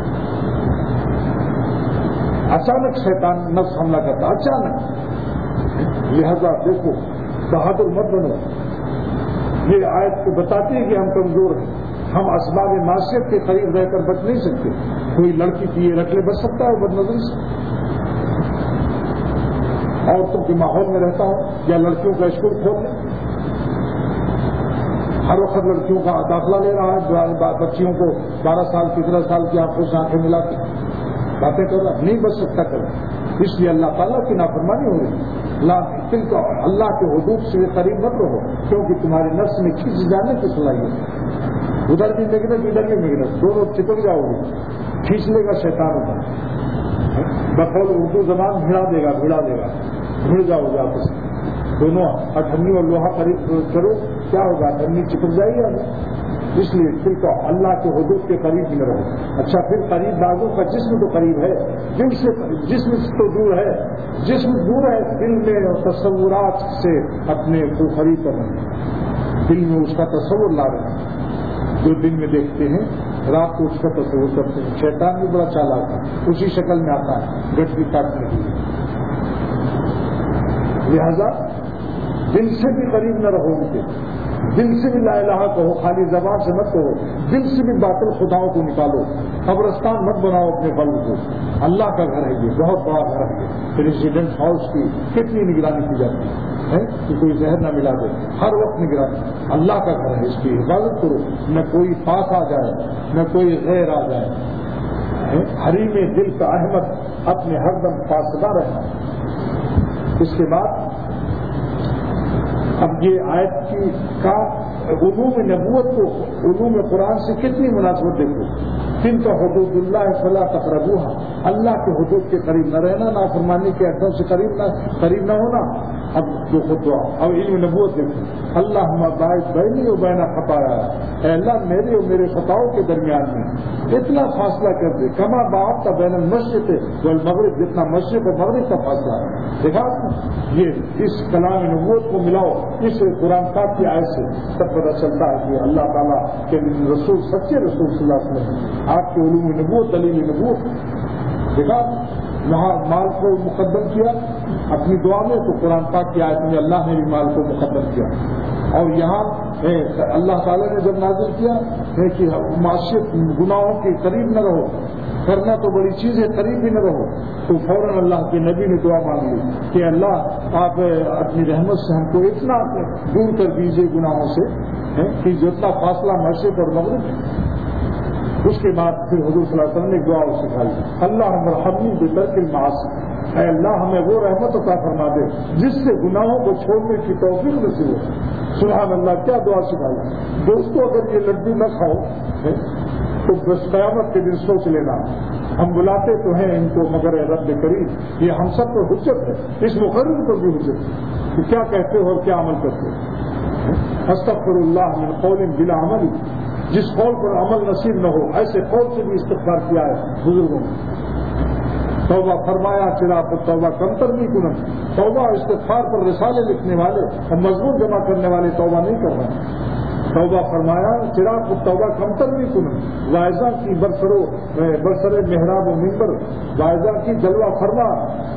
اچانک شیطان نفس حملہ کرتا، اچانک. لہذا دیکھو بہادر مت بنو. یہ آیت کو بتاتی ہے کہ ہم کمزور ہیں، ہم اسباب معصیت کے قریب رہ کر بچ نہیں سکتے. کوئی لڑکی کی یہ رکھ لے بچ سکتا ہے بد نظری سے؟ عورتوں کے ماحول میں رہتا ہو یا لڑکیوں کا اسکول کھول لے، ہر وقت لڑکیوں کا داخلہ لے رہا ہے، بچیوں کو 12 سال 15 سال کی آنکھوں سے آنکھیں ملا کے باتیں کر رہا، نہیں بچ سکتا کر. اس لیے اللہ تعالیٰ کی نافرمانی ہو رہی ہے. اللہ کے حدود سے قریب مت رہو، کیونکہ تمہارے نفس میں کھینچ جانے کی صلاحیت. ادھر بھی مگنت ادھر بھی مگنت، دونوں چپک جاؤ گے، کھینچ لے گا شیطان ادھر. بقول اردو زبان بھیڑا دے گا، بھیڑ جاؤ گے آپس میں. دونوں اٹھنی اور لوہا قریب کرو، کیا ہوگا؟ اٹھنی چپک جائے گی. اس لیے پھر تو اللہ کے حدود کے قریب ہی نہ رہو. اچھا پھر قریب بازو کا جسم تو قریب ہے، دل سے جسم تو دور ہے. جسم دور ہے، دل میں تصورات سے اپنے کو قریب کر رہے ہیں، دل میں اس کا تصور لا رہے ہیں. جو دل میں دیکھتے ہیں رات کو اس کا تصور کرتے ہیں. شیطان بھی بڑا چالاک ہے، اسی شکل میں آتا ہے گٹری کاٹنے کے لیے. لہذا دل سے بھی قریب نہ رہو گے، دل سے بھی لا الہ کہو، خالی زبان سے مت کہو، دل سے بھی باطل خداؤں کو نکالو. قبرستان مت بناؤ اپنے قلب کو. اللہ کا گھر ہے یہ، بہت بڑا گھر ہے. ریزیڈنٹ ہاؤس کی کتنی نگرانی کی جاتی ہے کہ کوئی زہر نہ ملا دے، ہر وقت نگرانی. اللہ کا گھر ہے، اس کی حفاظت کرو، نہ کوئی پاس آ جائے نہ کوئی غیر آ جائے. حریم دل کا احمد اپنے ہر دم فاصلہ رہنا. اس کے بعد اب یہ آیت کی کا علوم نبوت کو علوم قرآن سے کتنی مناسبت دیکھو. تلک حدود اللہ فلا تقربوها، اللہ کے حدود کے قریب نہ رہنا، نافرمانی کے اڈوں سے قریب نہ ہونا. اب جو خطوہ اب علم نبوت دیکھو. اللہ باعث بینی و بین خطایا، اے اللہ میرے اور میرے خطاؤں کے درمیان میں اتنا فاصلہ کر دے. کما باپ کا بین المشرق والمغرب، جتنا مشرق اور مغرب کا فاصلہ ہے. دیکھا یہ اس کلام نبوت کو ملاؤ اس قرآن پاک کی آیت سے، تب پتہ چلتا ہے کہ اللہ تعالیٰ کے رسول سچے رسول صلی اللہ علیہ وسلم آپ کے علوم نبوت دلیل نبوت. دیکھا وہاں مال کو مقدم کیا اپنی دعا میں، تو قرآن پاک کی آیت میں اللہ نے بھی مال کو مقدم کیا. اور یہاں اللہ تعالیٰ نے جب نازل کیا کہ معاشیت گناہوں کے قریب نہ رہو، کرنا تو بڑی چیز ہے، قریب بھی نہ رہو، تو فوراً اللہ کے نبی نے دعا مانگ لی کہ اللہ آپ اپنی رحمت سے ہم کو اتنا دور کر دیجیے گناہوں سے کہ جتنا فاصلہ مشرق اور مغرب ہے. اس کے بعد پھر حضور صلی اللہ علیہ وسلم نے ایک دعا سکھائی، اللہم ارحمنی بترک المعاصی، اے اللہ ہمیں وہ رحمت عطا فرما دے جس سے گناہوں کو چھوڑنے کی توفیق نصیب ہو۔ سبحان اللہ، کیا دعا سکھائی دوستوں! اگر یہ لڈو نہ کھاؤ تو بس قیامت کے دن سوچ لینا، ہم بلاتے تو ہیں ان کو مگر اے رب کریم یہ ہم سب پر حجت ہے، اس مقرر پر بھی حجت ہے کہ کیا کہتے ہو اور کیا عمل کرتے ہو۔ استغفر اللہ من قول بلا عمل، جس قول پر عمل نصیب نہ ہو ایسے قول سے بھی استغفار کیا ہے بزرگوں نے۔ توبہ فرمایا چراغ توبہ کمتر نہیں کنن، توبہ استغفار پر رسالے لکھنے والے اور مضمون جمع کرنے والے توبہ نہیں کر رہے ہیں۔ توبہ فرمایا چراغ توبہ کمتر نہیں کنن، واعظہ کی برسر محراب و منبر، واعظہ کی جلوہ فرما،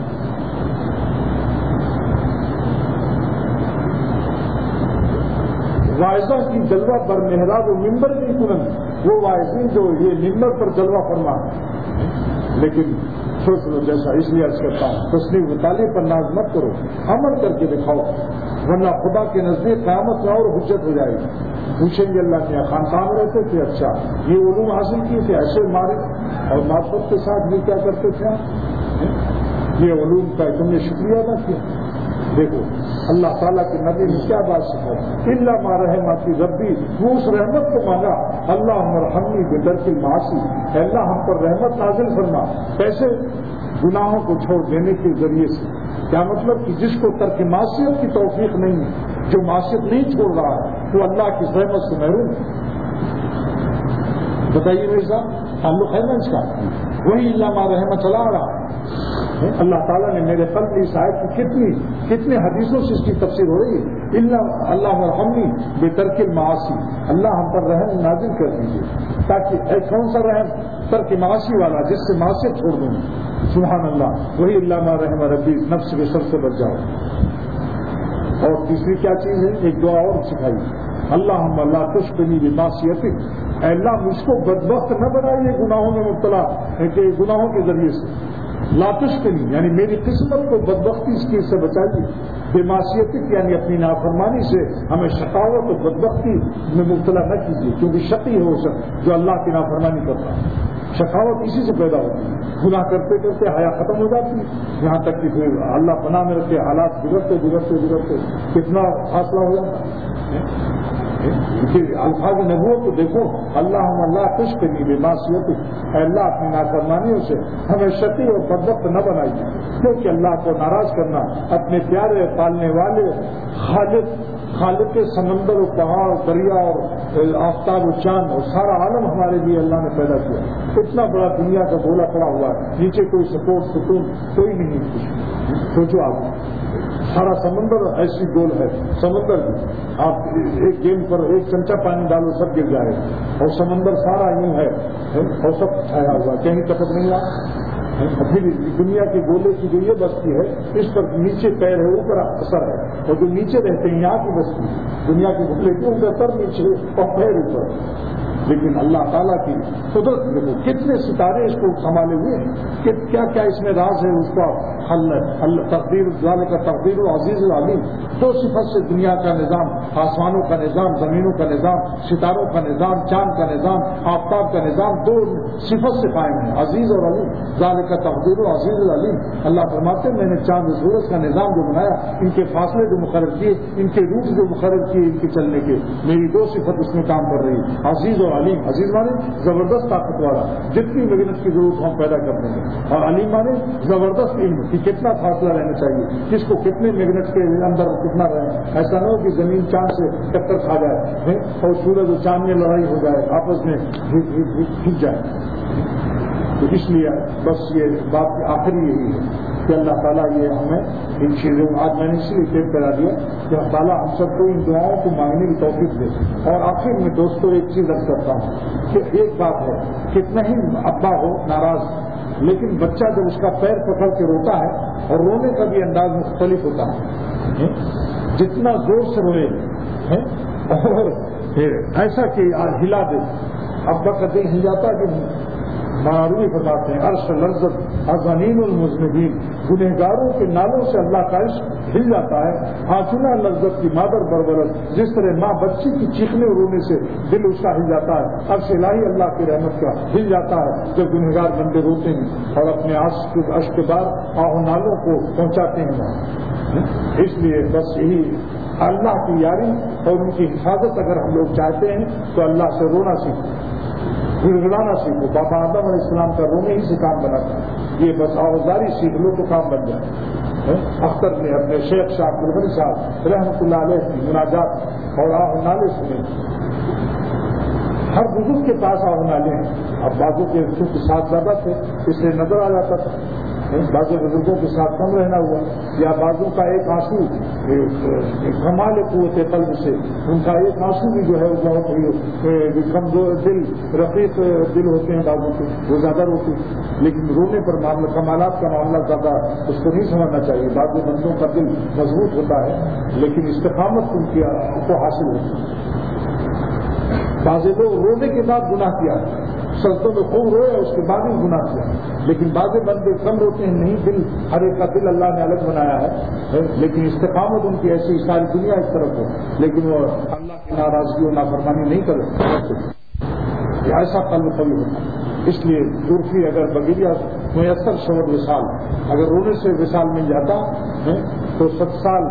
واعظہ کی جلوہ بر محراب و منبر نہیں کنن، وہ واعظین جو یہ منبر پر جلوہ فرما۔ لیکن سوچ لو جیسا، اس لیے عرض کرتا ہوں تصنیف مطالعے پر ناز مت کرو، عمل کر کے دکھاؤ، ورنہ خدا کے نزدیک قیامت میں اور حجت ہو جائے گی۔ پوچھیں گے اللہ کے خانقاہ میں رہتے تھے، اچھا یہ علوم حاصل کیے تھے، ایسے مارے اور معرفت کے ساتھ بھی کیا کرتے تھے، یہ علوم کا تم نے شکریہ ادا کیا۔ دیکھو اللہ تعالیٰ کے نبی نے کیا بات سکھائی، اللہ ما رحمتی ربی، وہ اس رحمت کو مانگا، اللہ ارحمنی بترک المعاصی، اللہ ہم پر رحمت نازل فرما، کیسے؟ گناہوں کو چھوڑ دینے کے ذریعے سے۔ کیا مطلب کہ جس کو ترک معصیت کی توفیق نہیں ہے، جو معصیت نہیں چھوڑ رہا ہے وہ اللہ کی رحمت سے محروم ہے۔ بتائیے میرے صاحب تعلق ہے نا اس کا؟ وہی اللہ ما رحمت چلا رہا ہے۔ اللہ تعالیٰ نے میرے قلب کی صاحب کی کتنے حدیثوں سے اس کی تفسیر ہو رہی ہے، اللہ ارحمنی بترک المعاصی، اللہ ہم پر رحم نازل کر دیجیے، تاکہ کون سا رحم؟ ترک معاصی والا، جس سے معصیت چھوڑ دوں۔ سبحان اللہ، وہی اللہ ما رحم ربی، نفس کے سر سے بچ جاؤ۔ اور تیسری کیا چیز ہے؟ ایک دعا اور سکھائی، اللہم لا تشقنی بمعصیتک، اے اللہ مجھ کو بدبخت نہ بنائیے گناہوں میں مبتلا کہ گناہوں کے ذریعے سے، لا تشقنی یعنی میری قسمت کو بدبختی اس چیز سے بچائیے، بمعصیتک یعنی اپنی نافرمانی سے ہمیں شقاوت اور بدبختی میں مبتلا نہ کیجیے، کیونکہ شقی ہے وہ شخص جو اللہ کی نافرمانی کرتا ہے۔ شقاوت اسی سے پیدا ہوتی ہے، گناہ کرتے کرتے حیا ختم ہو جاتی ہے، یہاں تک کہ پھر اللہ پناہ میں رکھے حالات بگڑتے کتنا فاصلہ ہو جاتا ہے۔ الفاظ نبوت کو دیکھو، اللہ تشقنی بمعصیتک، اے اللہ اپنی نافرمانیوں سے ہمیں شقی اور بدبخت نہ بنائیے، کیونکہ اللہ کو ناراض کرنا اپنے پیارے پالنے والے خالق کے سمندر و پہاڑ دریا اور آفتاب و چاند اور سارا عالم ہمارے لیے اللہ نے پیدا کیا، اتنا بڑا دنیا کا گولا پڑا ہوا ہے، نیچے کوئی سپورٹ ستون کوئی نہیں، کچھ سوچو آپ، سارا سمندر ایسی گول ہے، سمندر آپ ایک گیند پر ایک چمچہ پانی ڈالو سب گر جائے گا، اور سمندر سارا یوں ہے اور سب چھایا ہوا، کہیں ٹپک نہیں آ۔ پھر دنیا کے گولے کی جو یہ بستی ہے اس پر نیچے پیر ہے، اوپر اثر ہے، اور جو نیچے رہتے ہیں یہاں کی بستی دنیا کے گولے کی ان کا سر نیچے اور پیر اوپر۔ لیکن اللہ تعالیٰ کی قدرت دیکھو، کتنے ستارے اس کو سنبھالے ہوئے ہیں، کہ کیا کیا اس میں راز ہے، اس کا حل ہے، تقدیر ذالک تقدیر العزیز العلیم۔ دو صفت سے دنیا کا نظام، آسمانوں کا نظام، زمینوں کا نظام، ستاروں کا نظام، چاند کا نظام، آفتاب کا نظام، دو صفت سے قائم ہے، عزیز اور علیم۔ ذالک تقدیر العزیز العلیم، اللہ فرماتے ہیں میں نے چاند سورج کا نظام جو بنایا، ان کے فاصلے جو مقرر کیے، ان کے روٹ جو مقرر کیے ان کے چلنے کے، میری دو صفت اس میں کام کر رہی ہے، عزیز اور علیم۔ عزیز مانے زبردست طاقت والا، جتنی محنت کی ضرورت ہم پیدا کر دیں گے، اور علیم مانے زبردست علم کہ کتنا فاصلہ رہنا چاہیے، کس کو کتنے محنت کے اندر کتنا رہے، ایسا نہ ہو کہ زمین چاند سے ٹکر کھا جائے اور سورج اور چاند میں لڑائی ہو جائے، آپس میں کھنچ جائے۔ تو اس لیے بس یہ بات آخری یہی ہے کہ اللہ تعالیٰ یہ ہمیں ان چیزوں آج میں نے اس لیے طے کرا دیا کہ اللہ تعالیٰ ہم سب کو ان دعاؤں کو مانگنے کی توفیق دے۔ اور آخر میں دوستوں ایک چیز عرض کرتا ہوں کہ ایک بات ہے، کتنا ہی ابا ہو ناراض، لیکن بچہ جب اس کا پیر پکڑ کے روتا ہے اور رونے کا بھی انداز مختلف ہوتا ہے، جتنا زور سے روئے اور ایسا کہ ہلا دے، ابا کا دل ہل جاتا ہے کہ معروی بتاتے ہیں عرش لرزت حزانین المذنبین، گنہگاروں کے نالوں سے اللہ کا عشق ہل جاتا ہے. آنچنا لذت کی مادر بربرت، جس طرح ماں بچی کی چیخنے اور رونے سے دل اس کا ہل جاتا ہے، عرش الہی اللہ کی رحمت کا ہل جاتا ہے جب گنہگار بندے روتے ہیں اور اپنے عشق کے بعد آہ نالوں کو پہنچاتے ہیں وہاں. اس لیے بس یہی اللہ کی یاری اور ان کی حفاظت اگر ہم لوگ چاہتے ہیں تو اللہ سے رونا سیکھیں، گڑگڑانا سیکھو. بابا آدم علیہ السلام کا رونے ہی سے کام بنا تھا. یہ بس آوازاری سیکھ لو تو کام بن جائے. اختر نے اپنے شیخ شاہ عبدالغنی صاحب رحمۃ اللہ علیہ کی مناجات اور آہ نالے سنے. ہر بزرگ کے پاس آہ نالے ہیں. اب بازو کے چونکہ ساتھ زیادہ تھے اس لیے نظر آ جاتا تھا. بعض بزرگوں کے ساتھ کم رہنا ہوا یا بعضوں کا ایک آنسو کمال قوت قلب سے ان کا ایک آنسو بھی جو ہے وہ بہت کمزور دل رفیق دل ہوتے ہیں بعضوں کے وہ زیادہ روتے. لیکن رونے پر معاملہ کمالات کا معاملہ زیادہ اس کو نہیں سمجھنا چاہیے. بعض بندوں کا دل مضبوط ہوتا ہے لیکن استقامت ان کو حاصل ہوتی ہے. بعض لوگ رونے کے بعد گناہ کیا سجدوں میں خوب روئے اس کے بعد ہی گناہ کیا. لیکن بعض بندے کم روتے ہیں نہیں. دل ہر ایک کا دل اللہ نے الگ بنایا ہے لیکن استقامت ان کی ایسی ساری دنیا اس طرف ہو لیکن وہ اللہ کی ناراضگی اور نافرمانی نہیں کرے. ایسا قلب کبھی ہوتا ہے. اس لیے عرفی اگر بغیرہ میسر شور وصال اگر رونے سے وصال مل جاتا تو 7 سال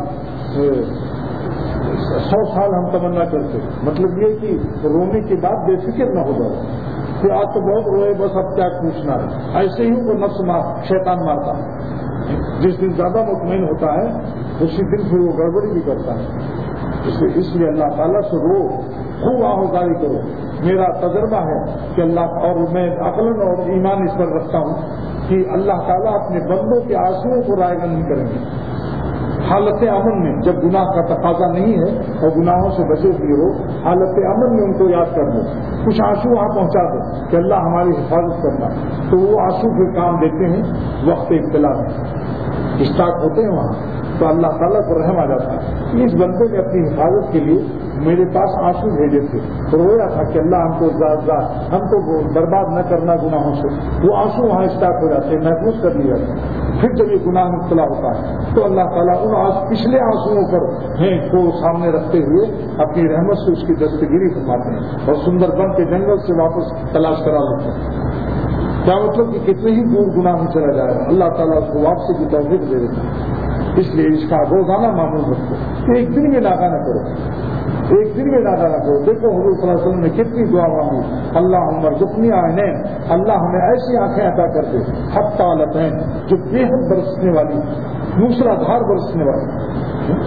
100 سال ہم تمنا کرتے. مطلب یہ کہ رونے کے بعد بے فکر نہ ہو جائے کہ آج تو بہت روئے بس اب کیا پوچھنا ہے. ایسے ہی وہ نفس شیطان مارتا ہے. جس دن زیادہ مطمئن ہوتا ہے اسی دن پھر وہ گڑبڑی بھی کرتا ہے. اس لیے اللہ تعالیٰ سے رو خوب آہوزاری کرو. میرا تجربہ ہے کہ اللہ اور میں عقل اور ایمان اس پر رکھتا ہوں کہ اللہ تعالیٰ اپنے بندوں کے آنسوؤں کو رائے گا نہیں کریں گے. حالت امن میں جب گناہ کا تقاضا نہیں ہے اور گناہوں سے بچے ہوئے ہو حالت امن میں ان کو یاد کر دو. کچھ آنسو وہاں پہنچا دو کہ اللہ ہماری حفاظت کرنا. تو وہ آنسو پھر کام دیتے ہیں وقت ابتلا میں اسٹارٹ ہوتے ہیں وہاں تو اللہ تعالیٰ کو رحم آ جاتا ہے. اس بندے نے اپنی حفاظت کے لیے میرے پاس آنسو بھیجے تھے رویا تھا کہ اللہ ہم کو برباد نہ کرنا گناہوں سے. وہ آنسو وہاں اسٹارٹ ہو جاتے ہیں محفوظ کر لیا. پھر جب یہ گناہ مبتلا ہوتا ہے تو اللہ تعالیٰ ان پچھلے آنسوؤں پر کو سامنے رکھتے ہوئے اپنی رحمت سے اس کی دستگیری فرماتے ہیں اور سندر بن کے جنگل سے واپس تلاش کرا لیتے ہیں. کیا مطلب کہ کتنے ہی دور گناہ میں چلا جائے اللہ تعالیٰ اس کو واپسی کی توفیق دے دیتے ہیں. اس لیے اس کا روزانہ معمول رکھو. ایک دن میں ناکا نہ کرو. ایک دن میں ناکا نہ کرو. دیکھو حضور صلی اللہ علیہ وسلم نے کتنی دعا مانگی. اللہ عمر جتنی آئینین اللہ ہمیں ایسی آنکھیں عطا کر دے حتی لتین جو بے حد برسنے والی موسلا دھار برسنے والی.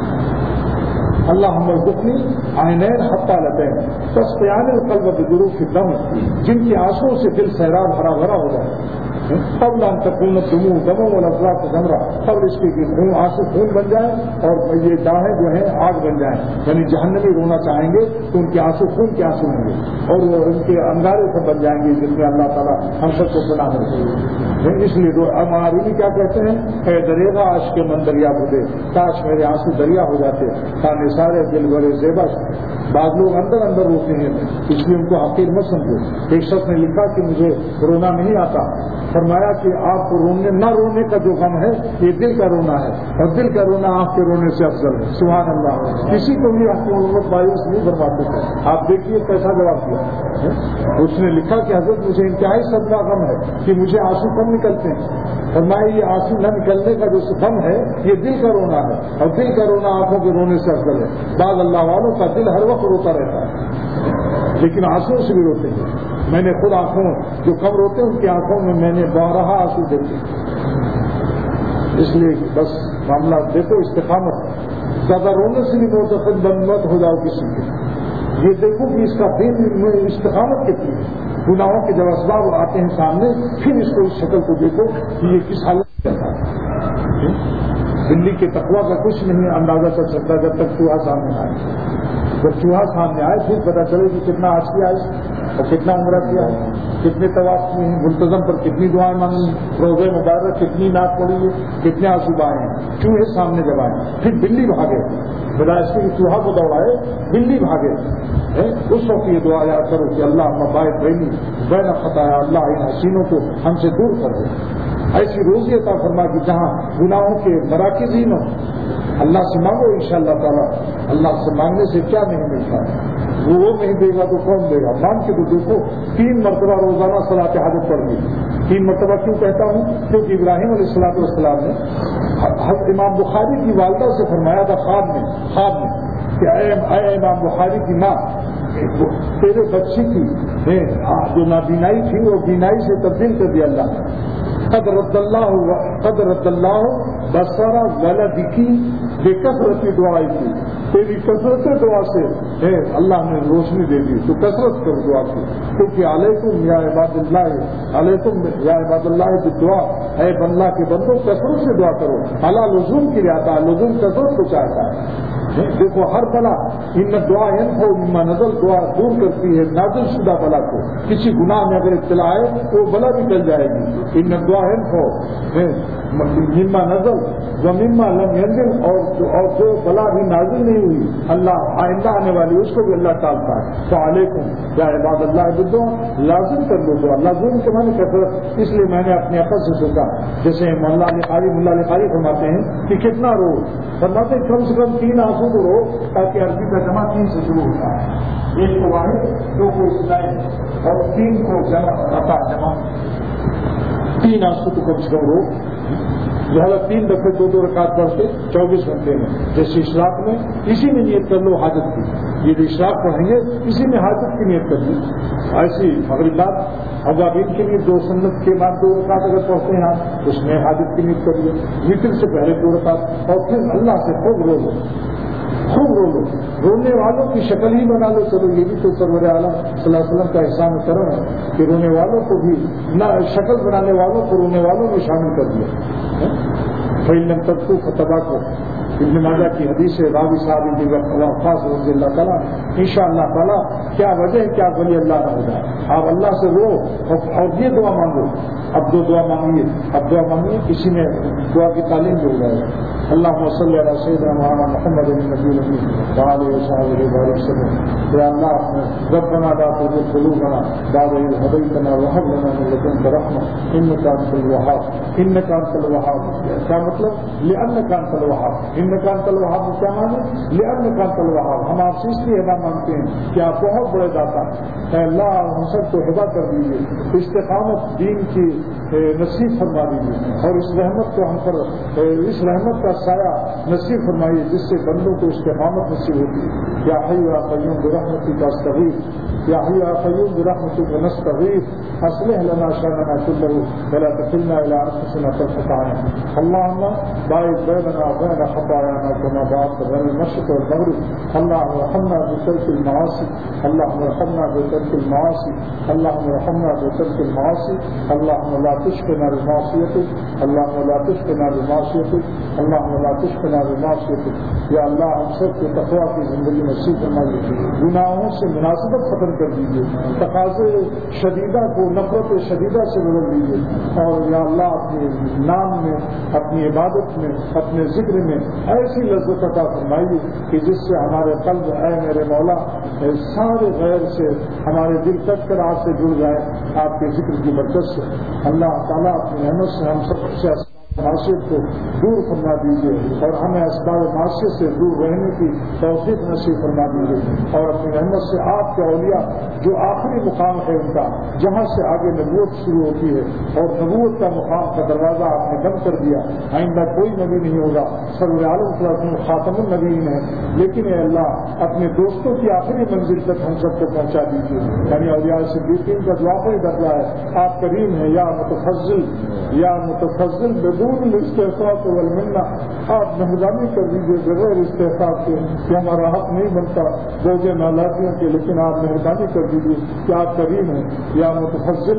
اللہ ہمر جتنی آئینین حتی لتین بس پیان القلب بظروف الدم جن کی آنسوؤں سے دل سیراب ہرا بھرا ہو جائے. قبل ان تكون الدموع دما والاضلاع جمرا قبل اس کے خون آنسو خون بن جائے اور یہ داہیں جو ہیں آگ بن جائیں. یعنی جہنمی رونا چاہیں گے تو ان کے آنسو خون کے آنسو ہوں گے اور وہ ان کے انگارے سے بن جائیں گے جس میں اللہ تعالیٰ ہم سب کو پناہ ہے. اس لیے ہماری کیا کہتے ہیں اے دریغا عشق کے من دریا بدے کاش میرے آنسو دریا ہو جاتے تانے سارے دل بڑے زیبا. بعض لوگ اندر اندر روتے ہیں اس لیے ان کو حقیر مت سمجھو. ایک شخص نے لکھا کہ مجھے رونا نہیں آتا. فرمایا کہ آپ کو نہ رونے کا جو غم ہے یہ دل کا رونا ہے اور دل کا رونا آپ کے رونے سے افضل ہے. سبحان اللہ. کسی کو بھی آپ کو محمد مایوس نہیں فرماتے تھے. آپ دیکھیے کیسا جواب دیا. اس نے لکھا کہ حضرت مجھے انتہائی صدمہ غم ہے کہ مجھے آنسو کم نکلتے ہیں. فرمایا یہ آنسو نہ نکلنے کا جو غم ہے یہ دل کا رونا ہے اور دل کا رونا آنکھوں کے رونے سے افضل ہے. بعض اللہ والوں کا دل ہر وقت روتا رہتا ہے لیکن آنسو سے بھی روتے ہیں. میں نے خود آنکھوں جو کم روتے ہیں ان کی آنکھوں میں نے بارہا آنسو دیکھے. اس لیے بس معاملہ دیکھو استقامت. زیادہ رونے سے بھی بہت بند مت ہو جاؤ کسی کے. یہ دیکھو کہ اس کا دین میں استقامت کتنی ہے. گناہوں کے جب اسباب آتے ہیں سامنے پھر اس کو اس شکل کو دیکھو کہ یہ کس حالت میں رہتا ہے. دلی کے تقویٰ کا کچھ نہیں اندازہ کر سکتا جب تک چوہا سامنے آئے. جب چوہا سامنے آئے پھر پتا چلے کہ کتنا آج کیا ہے اور کتنا عمرہ کیا ہے, کتنے طواف کیے ہیں, منتظم پر کتنی دعائیں مانگی, روزے مبارک کتنی نعت پڑی ہے, کتنے آنسو بہائے ہیں. چوہے سامنے جب آئے پھر بلی بھاگے, بجائے اس کے چوہا کو دوڑائے بلی بھاگے. اس وقت یہ دعا یاد کرو کہ اللہ مباعد بینی بین خطایا, اللہ ان حسینوں کو ہم سے دور کر دے. ایسی روزی عطا فرما کہ جہاں گناہوں کے مراکز ہی نہ ہوں. اللہ سے مانگو انشاءاللہ تعالیٰ. اللہ سے مانگنے سے کیا نہیں ملتا ہے؟ وہ نہیں دے گا تو کون دے گا؟ مان کے تو دیکھو 3 مرتبہ روزانہ صلاۃ حاجت پڑھ لی. 3 مرتبہ کیوں کہتا ہوں؟ کیونکہ ابراہیم علیہ الصلوۃ والسلام نے حضرت امام بخاری کی والدہ سے فرمایا تھا خواب میں کہ اے امام بخاری کی ماں، تیرے بچی کی جو نابینائی تھی وہ بینائی سے تبدیل کر دیا اللہ نے. قد رد اللہ بصر ولدکی بکثرت دعائی کی. تیری کثرت دعا سے اللہ نے روشنی دے دی. تو کثرت کر دعا کی، کیونکہ علیکم یا عباد اللہ بالدعاء، اے اللہ کے بندوں کثرت سے دعا کرو. اللہ لزوم کی رہتا ہے، لزوم کثرت کو چاہتا ہے. دیکھو ہر بلا ان دعا ہو مما نزل، دعا دور کرتی ہے نازل شدہ بلا کو. کسی گناہ میں اگر اطلاع ہے تو وہ بلا بھی ٹل جائے گی. ان دعا ہو مما نزل و مما لم ينزل، اور جو بلا بھی نازل نہیں ہوئی اللہ آئندہ آنے والی اس کو بھی اللہ ٹالتا ہے. تو علیکم یا عباد اللہ بالدعاء، لازم کر دو دعا. لازم کے معنی کثرت. اس لیے میں نے اپنے عقل سے سوچا، جیسے مولا علی قاری فرماتے ہیں کہ کتنا رو، فرماتے کم سے کم 3 آنسو تو رو، تاکہ عربی کا جمع 3 سے شروع ہوتا ہے. 1 کو واحد، 2 کو اسلام اور 3 کو جمع 3 آنسو تو کم سے کم رو. لہٰذا 3 دفعے 2 رکعت پڑھ کے 24 گھنٹے میں، جیسے اشراق میں اسی میں نیت کر لو حاجت کی. یہ جو اشراق پڑھیں گے اسی میں حاجت کی نیت کر لی. ایسی مغربات اوابین کے لیے 2 سنت کے بعد 2 رکعت اگر پڑھتے ہیں آپ اس میں حاجت کی نیت کر لیے. وتر سے پہلے 2 رکعت، اور پھر اللہ سے خوب رو لو، خوب رو لو. رونے والوں کی شکل ہی بنا لو. چلو یہ بھی تو سرور اعلیٰ صلی اللہ علیہ وسلم کا احسان و کرم ہے کہ رونے والوں کو بھی نہ شکل بنانے والوں کو رونے والوں میں شامل کر دیا. فیلم تب کو فتبا کو ابن ماجہ کی حدیث ہے، راوی صاحب خاص رضی اللہ تعالیٰ انشاءاللہ تعالیٰ کیا وجہ ہے کیا ولی اللہ نہ ہو جائے. آپ اللہ سے رو اور یہ دعا مانگو. اب 2 دعا مانگیے کسی نے دعا کی تعلیم بھی ہو جائے گا. اللہم صلی علی سیدنا مولانا محمد النبی الامین وعلی وصحبہ وسلم. یا اللہ ربنا لا تزغ قلوبنا بعد إذ هديتنا وهب لنا من لدنك رحمة إنك أنت الوهاب. کیا مطلب؟ لأنك أنت الوهاب. إنك أنت الوهاب کیا معنی؟ لأنك أنت الوهاب. ہم آپ سے اس لیے ہدایت مانگتے ہیں کہ آپ بہت بڑے داتا ہیں. اے اللہ ہم سب کو ہدایت کر دیجیے، استقامت دین کی نصیب فرما دیجیے، اور اس رحمت کو ہم پر اس رحمت کا سایہ نصیب فرمائیے جس سے بندوں کو استقامت نصیب ہوتی ہے. یا حی یا قیوم برحمتک استغیث، یا حی یا قیوم برحمتک نستغیث، اصلح لنا شأننا كله ولا تكلنا إلى أنفسنا طرفة عين. اللهم باعد بيننا وبين خطايانا كما باعدت بين المشرق والمغرب. اللهم ارحمنا بترك المعاصي، اللهم ارحمنا بترك المعاصي، اللهم ارحمنا بترك المعاصي. اللهم لا تشقنا بمعصيتك، اللهم لا تشقنا بمعصيتك، اللهم لا تشقنا بمعصيتك. یا اللہ ہم سب کو تقویٰ کی زندگی نصیب فرمائیے، گناہوں سے مناسبت ختم کر دیجیے، تقاضے شدیدہ کو نفرت شدیدہ سے بدل دیجیے. اور یا اللہ اپنے نام میں، اپنی عبادت میں، اپنے ذکر میں ایسی لذت عطا فرمائیے کہ جس سے ہمارے قلب، اے میرے مولا، سارے غیر سے ہمارے دل تک کر آپ سے جڑ جائے آپ کے ذکر کی برکت سے. اللہ تعالیٰ اپنی رحمت سے ہم سب سے معاشیت کو دور فرما دیجیے، اور ہمیں اسباب معاشیت سے دور رہنے کی توفیق نصیب فرما دیجیے. اور اپنی رحمت سے آپ کے اولیاء جو آخری مقام ہے ان کا، جہاں سے آگے نبوت شروع ہوتی ہے، اور نبوت کا مقام کا دروازہ آپ نے بند کر دیا، آئندہ کوئی نبی نہیں ہوگا، سرور عالم صلی اللہ علیہ وسلم خاتم النبیین ہے. لیکن اے اللہ اپنے دوستوں کی آخری منزل تک ہم سب کو پہنچا دیجیے. یعنی اولیاء صدیقین کا جو آخری درجہ ہے، آپ کریم ہیں یا متفضل بدون الاستحقاق والمنہ. آپ مہربانی کر دیجیے بغیر استحقاق کے کہ ہمارا حق نہیں بنتا بوجھ نالاتیوں کے، لیکن آپ مہربانی کر دیجیے کہ آپ کریم ہیں یا متفضل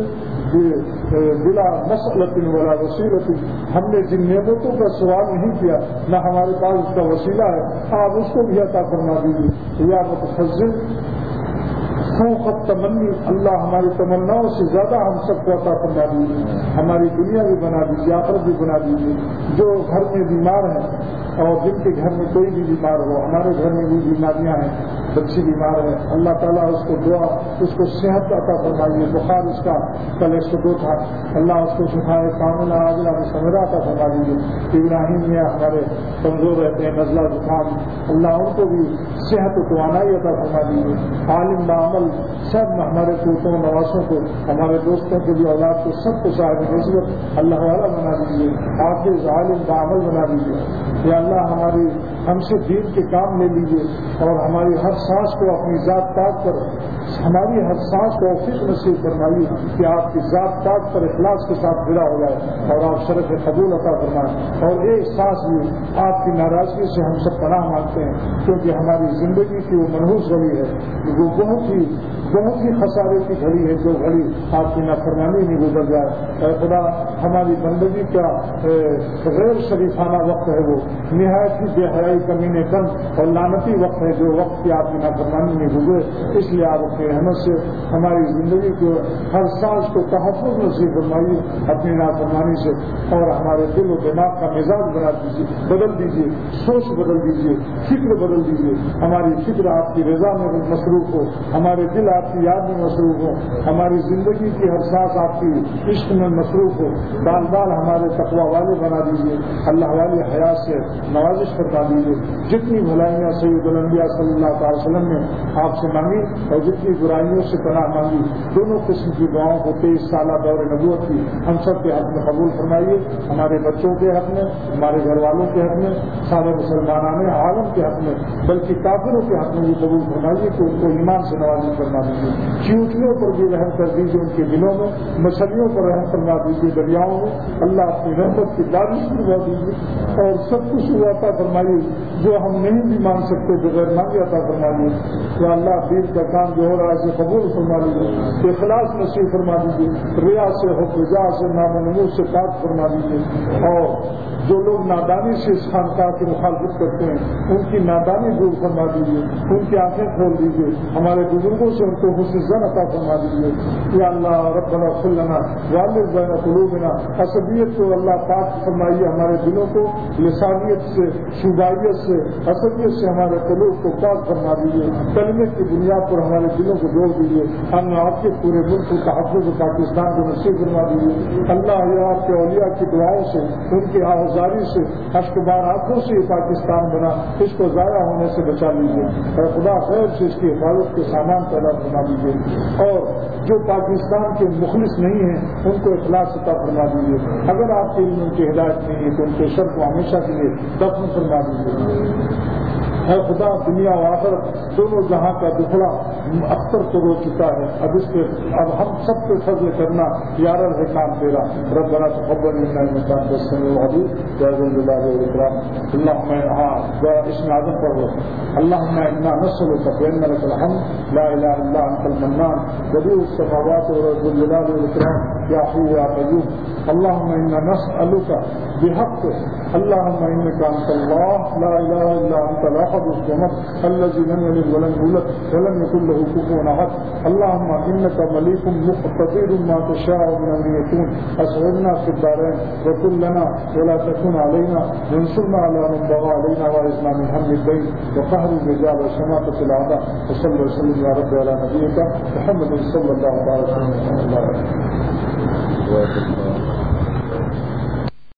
بلا مسئلۃ ولا وسیلۃ. ہم نے جن نعمتوں کا سوال نہیں کیا، نہ ہمارے پاس اس کا وسیلہ ہے، آپ اس کو بھی عطا فرما دیجیے یا متفضل فوق التمنی. اللہ ہماری تمناؤں سے زیادہ ہم سب کو عطا فرما دیجیے، ہماری دنیا بھی بنا دیجیے، آخرت بھی بنا دیجیے. جو گھر میں بیمار ہیں اور جن کے گھر میں کوئی بھی بیمار ہو، ہمارے گھر میں بھی بیماریاں ہیں، بچی بیمار ہے، اللہ تعالیٰ اس کو دعا اس کو صحت عطا فرمائیے، بخار اس کا کل 102 تھا، اللہ اس کو شفائے کاملہ عاجلہ مستمرہ عطا فرما دیجیے۔ ابراہیم میں ہمارے کمزور رہتے ہیں، نزلہ زکام، اللہ ان کو بھی صحت و توانائی عطا فرما دیجیے۔ عالم بعمل سب ہمارے پوتوں نواسوں کو، ہمارے دوستوں کو بھی، اولاد کو، سب کو صاحب نصیحت اللہ والا بنا دیجیے، حافظ عالم بعمل بنا دیجیے۔ یا اللہ ہم سے دین کے کام لے لیجیے اور ہماری ہر سانس کو اپنی ذات پاک پر، ہماری ہر سانس کو توفیق نصیب فرمائیے کہ آپ کی ذات پاک پر اخلاص کے ساتھ گرا ہو جائے اور آپ شرف قبول عطا فرمائیں۔ اور ایک سانس بھی آپ کی ناراضگی سے ہم سب پناہ مانگتے ہیں، کیونکہ ہماری زندگی کی وہ منحوس گھڑی ہے، وہ بہت ہی خسارے کی گھڑی ہے، جو گھڑی آپ کی نافرمانی میں گزر جائے۔ اے خدا ہماری بندگی کا غیر شریفانہ وقت ہے، وہ نہایت ہی بے حیائی کمینے کم اور لعنتی وقت ہے، جو وقت کی آپ کی نافرمانی میں گزرے۔ اس لیے آپ اپنی رحمت سے ہماری زندگی کو ہر سانس کو تحفظ نصیب فرمائیے اپنی نافرمانی سے، اور ہمارے دل و دماغ کا مزاج بدل دیجیے، سوچ بدل دیجیے، فکر بدل دیجیے۔ ہماری فکر آپ کی رضا میں مصروف ہو، ہمارے دل آپ کی یاد میں مصروف ہو، ہماری زندگی کی ہر سانس آپ کی عشق میں مصروف ہو۔ بال بال ہمارے تقوی والے بنا دیجیے، اللہ والے حیات سے نوازش کروا دیجیے۔ جتنی بھلائیاں سید الانبیاء صلی اللہ تعالی وسلم نے آپ سے مانگی اور جتنی برائیوں سے پناہ مانگی، دونوں قسم کی دعاؤں کو 23 سالہ دور نبوت کی ہم سب کے حق میں قبول فرمائیے، ہمارے بچوں کے حق میں، ہمارے گھر والوں کے حق میں، سارے مسلمانان عالم کے حق میں، بلکہ کافروں کے حق میں بھی قبول فرمائیے کہ ان کو ایمان سے نوازش فرما دیجیے۔ چیوٹیوں پر بھی رحم کر دیجیے، ان کے دلوں میں مچھلیوں پر رحم فرما دیجیے، دریاؤں میں اللہ اپنی رحمت کی بارش فرما دیجیے، اور سب کچھ عطا فرمائیے جو ہم نہیں بھی مان سکتے، بغیر مانگے عطا فرمائیے۔ یا اللہ دین کا کام جو ہو رہا ہے اسے قبول فرما لیجیے، اخلاص نصیب فرما دیجیے، ریا سے حب رجا سے نام و نمود سے پاک فرما دیجیے، اور جو لوگ نادانی سے اس خانقاہ کی مخالفت کرتے ہیں ان کی نادانی دور فرما دیجیے، ان کی آنکھیں کھول دیجیے، ہمارے بزرگوں سے ان کو حسن ظن عطا فرما دیجیے۔ یا اللہ ربنا اغفر لنا والد بین قلوبنا، عصبیت کو اللہ پاک فرمائیے ہمارے دلوں کو، لسانیت سے، شوبائیت سے، عصبیت سے ہمارے قلوب کو پاک فرما دیجیے، کلمے کی بنیاد پر ہمارے دلوں کو جوڑ دیجیے۔ ہم آپ کے پورے ملک کو تحفظ پاکستان کو نصیب فرما دیجیے۔ اللہ یا آپ کے اولیاء کی دعاؤں سے، ان کی آوازاری سے، اشکبار آنکھوں سے یہ پاکستان بنا، اس کو ضائع ہونے سے بچا لیجیے، اور خدا خیر سے اس کی حفاظت کے سامان پیدا فرما دیجیے، اور جو پاکستان کے مخلص نہیں ہیں ان کو اخلاص عطا فرما دیجیے۔ اگر آپ کے لیے ان کی ہدایت نہیں ہے تو ان کے شر کو ہمیشہ کے لیے دفن فرما دیجیے۔ اے خدا دنیا و آخرت دونوں جہاں کا دکھڑا اختر تو ہو چکا ہے، اب ہم سب کو فضل کرنا یار ہے کام تیرا۔ ربنا تقبل منا انك انت السميع العليم يا ذا الجلال والاكرام۔ اللهم اسم اعظم پر ہو، اللهم انا نسألك بان لك الحمد لا اله الا انت المنان بديع السماوات ورب الجلال والاكرام يا حي يا قيوم۔ اللهم انا نسألك بحقك، اللهم انك انت الله لا اله الا انت الاحد الصمد الذي لم يلد ولم يولد ولم يكن له كفوا احد۔ اللهم انك مليك مقتدر ما تشاء من ان يكون، اسعدنا في الدارين وكن لنا ولا تكن علينا، وانصرنا على من بغى علينا واعذنا من هم الدين وقهر الرجال وشماتة الاعداء، وصلى وسلم يا رب على نبيك محمد صلى الله عليه وسلم۔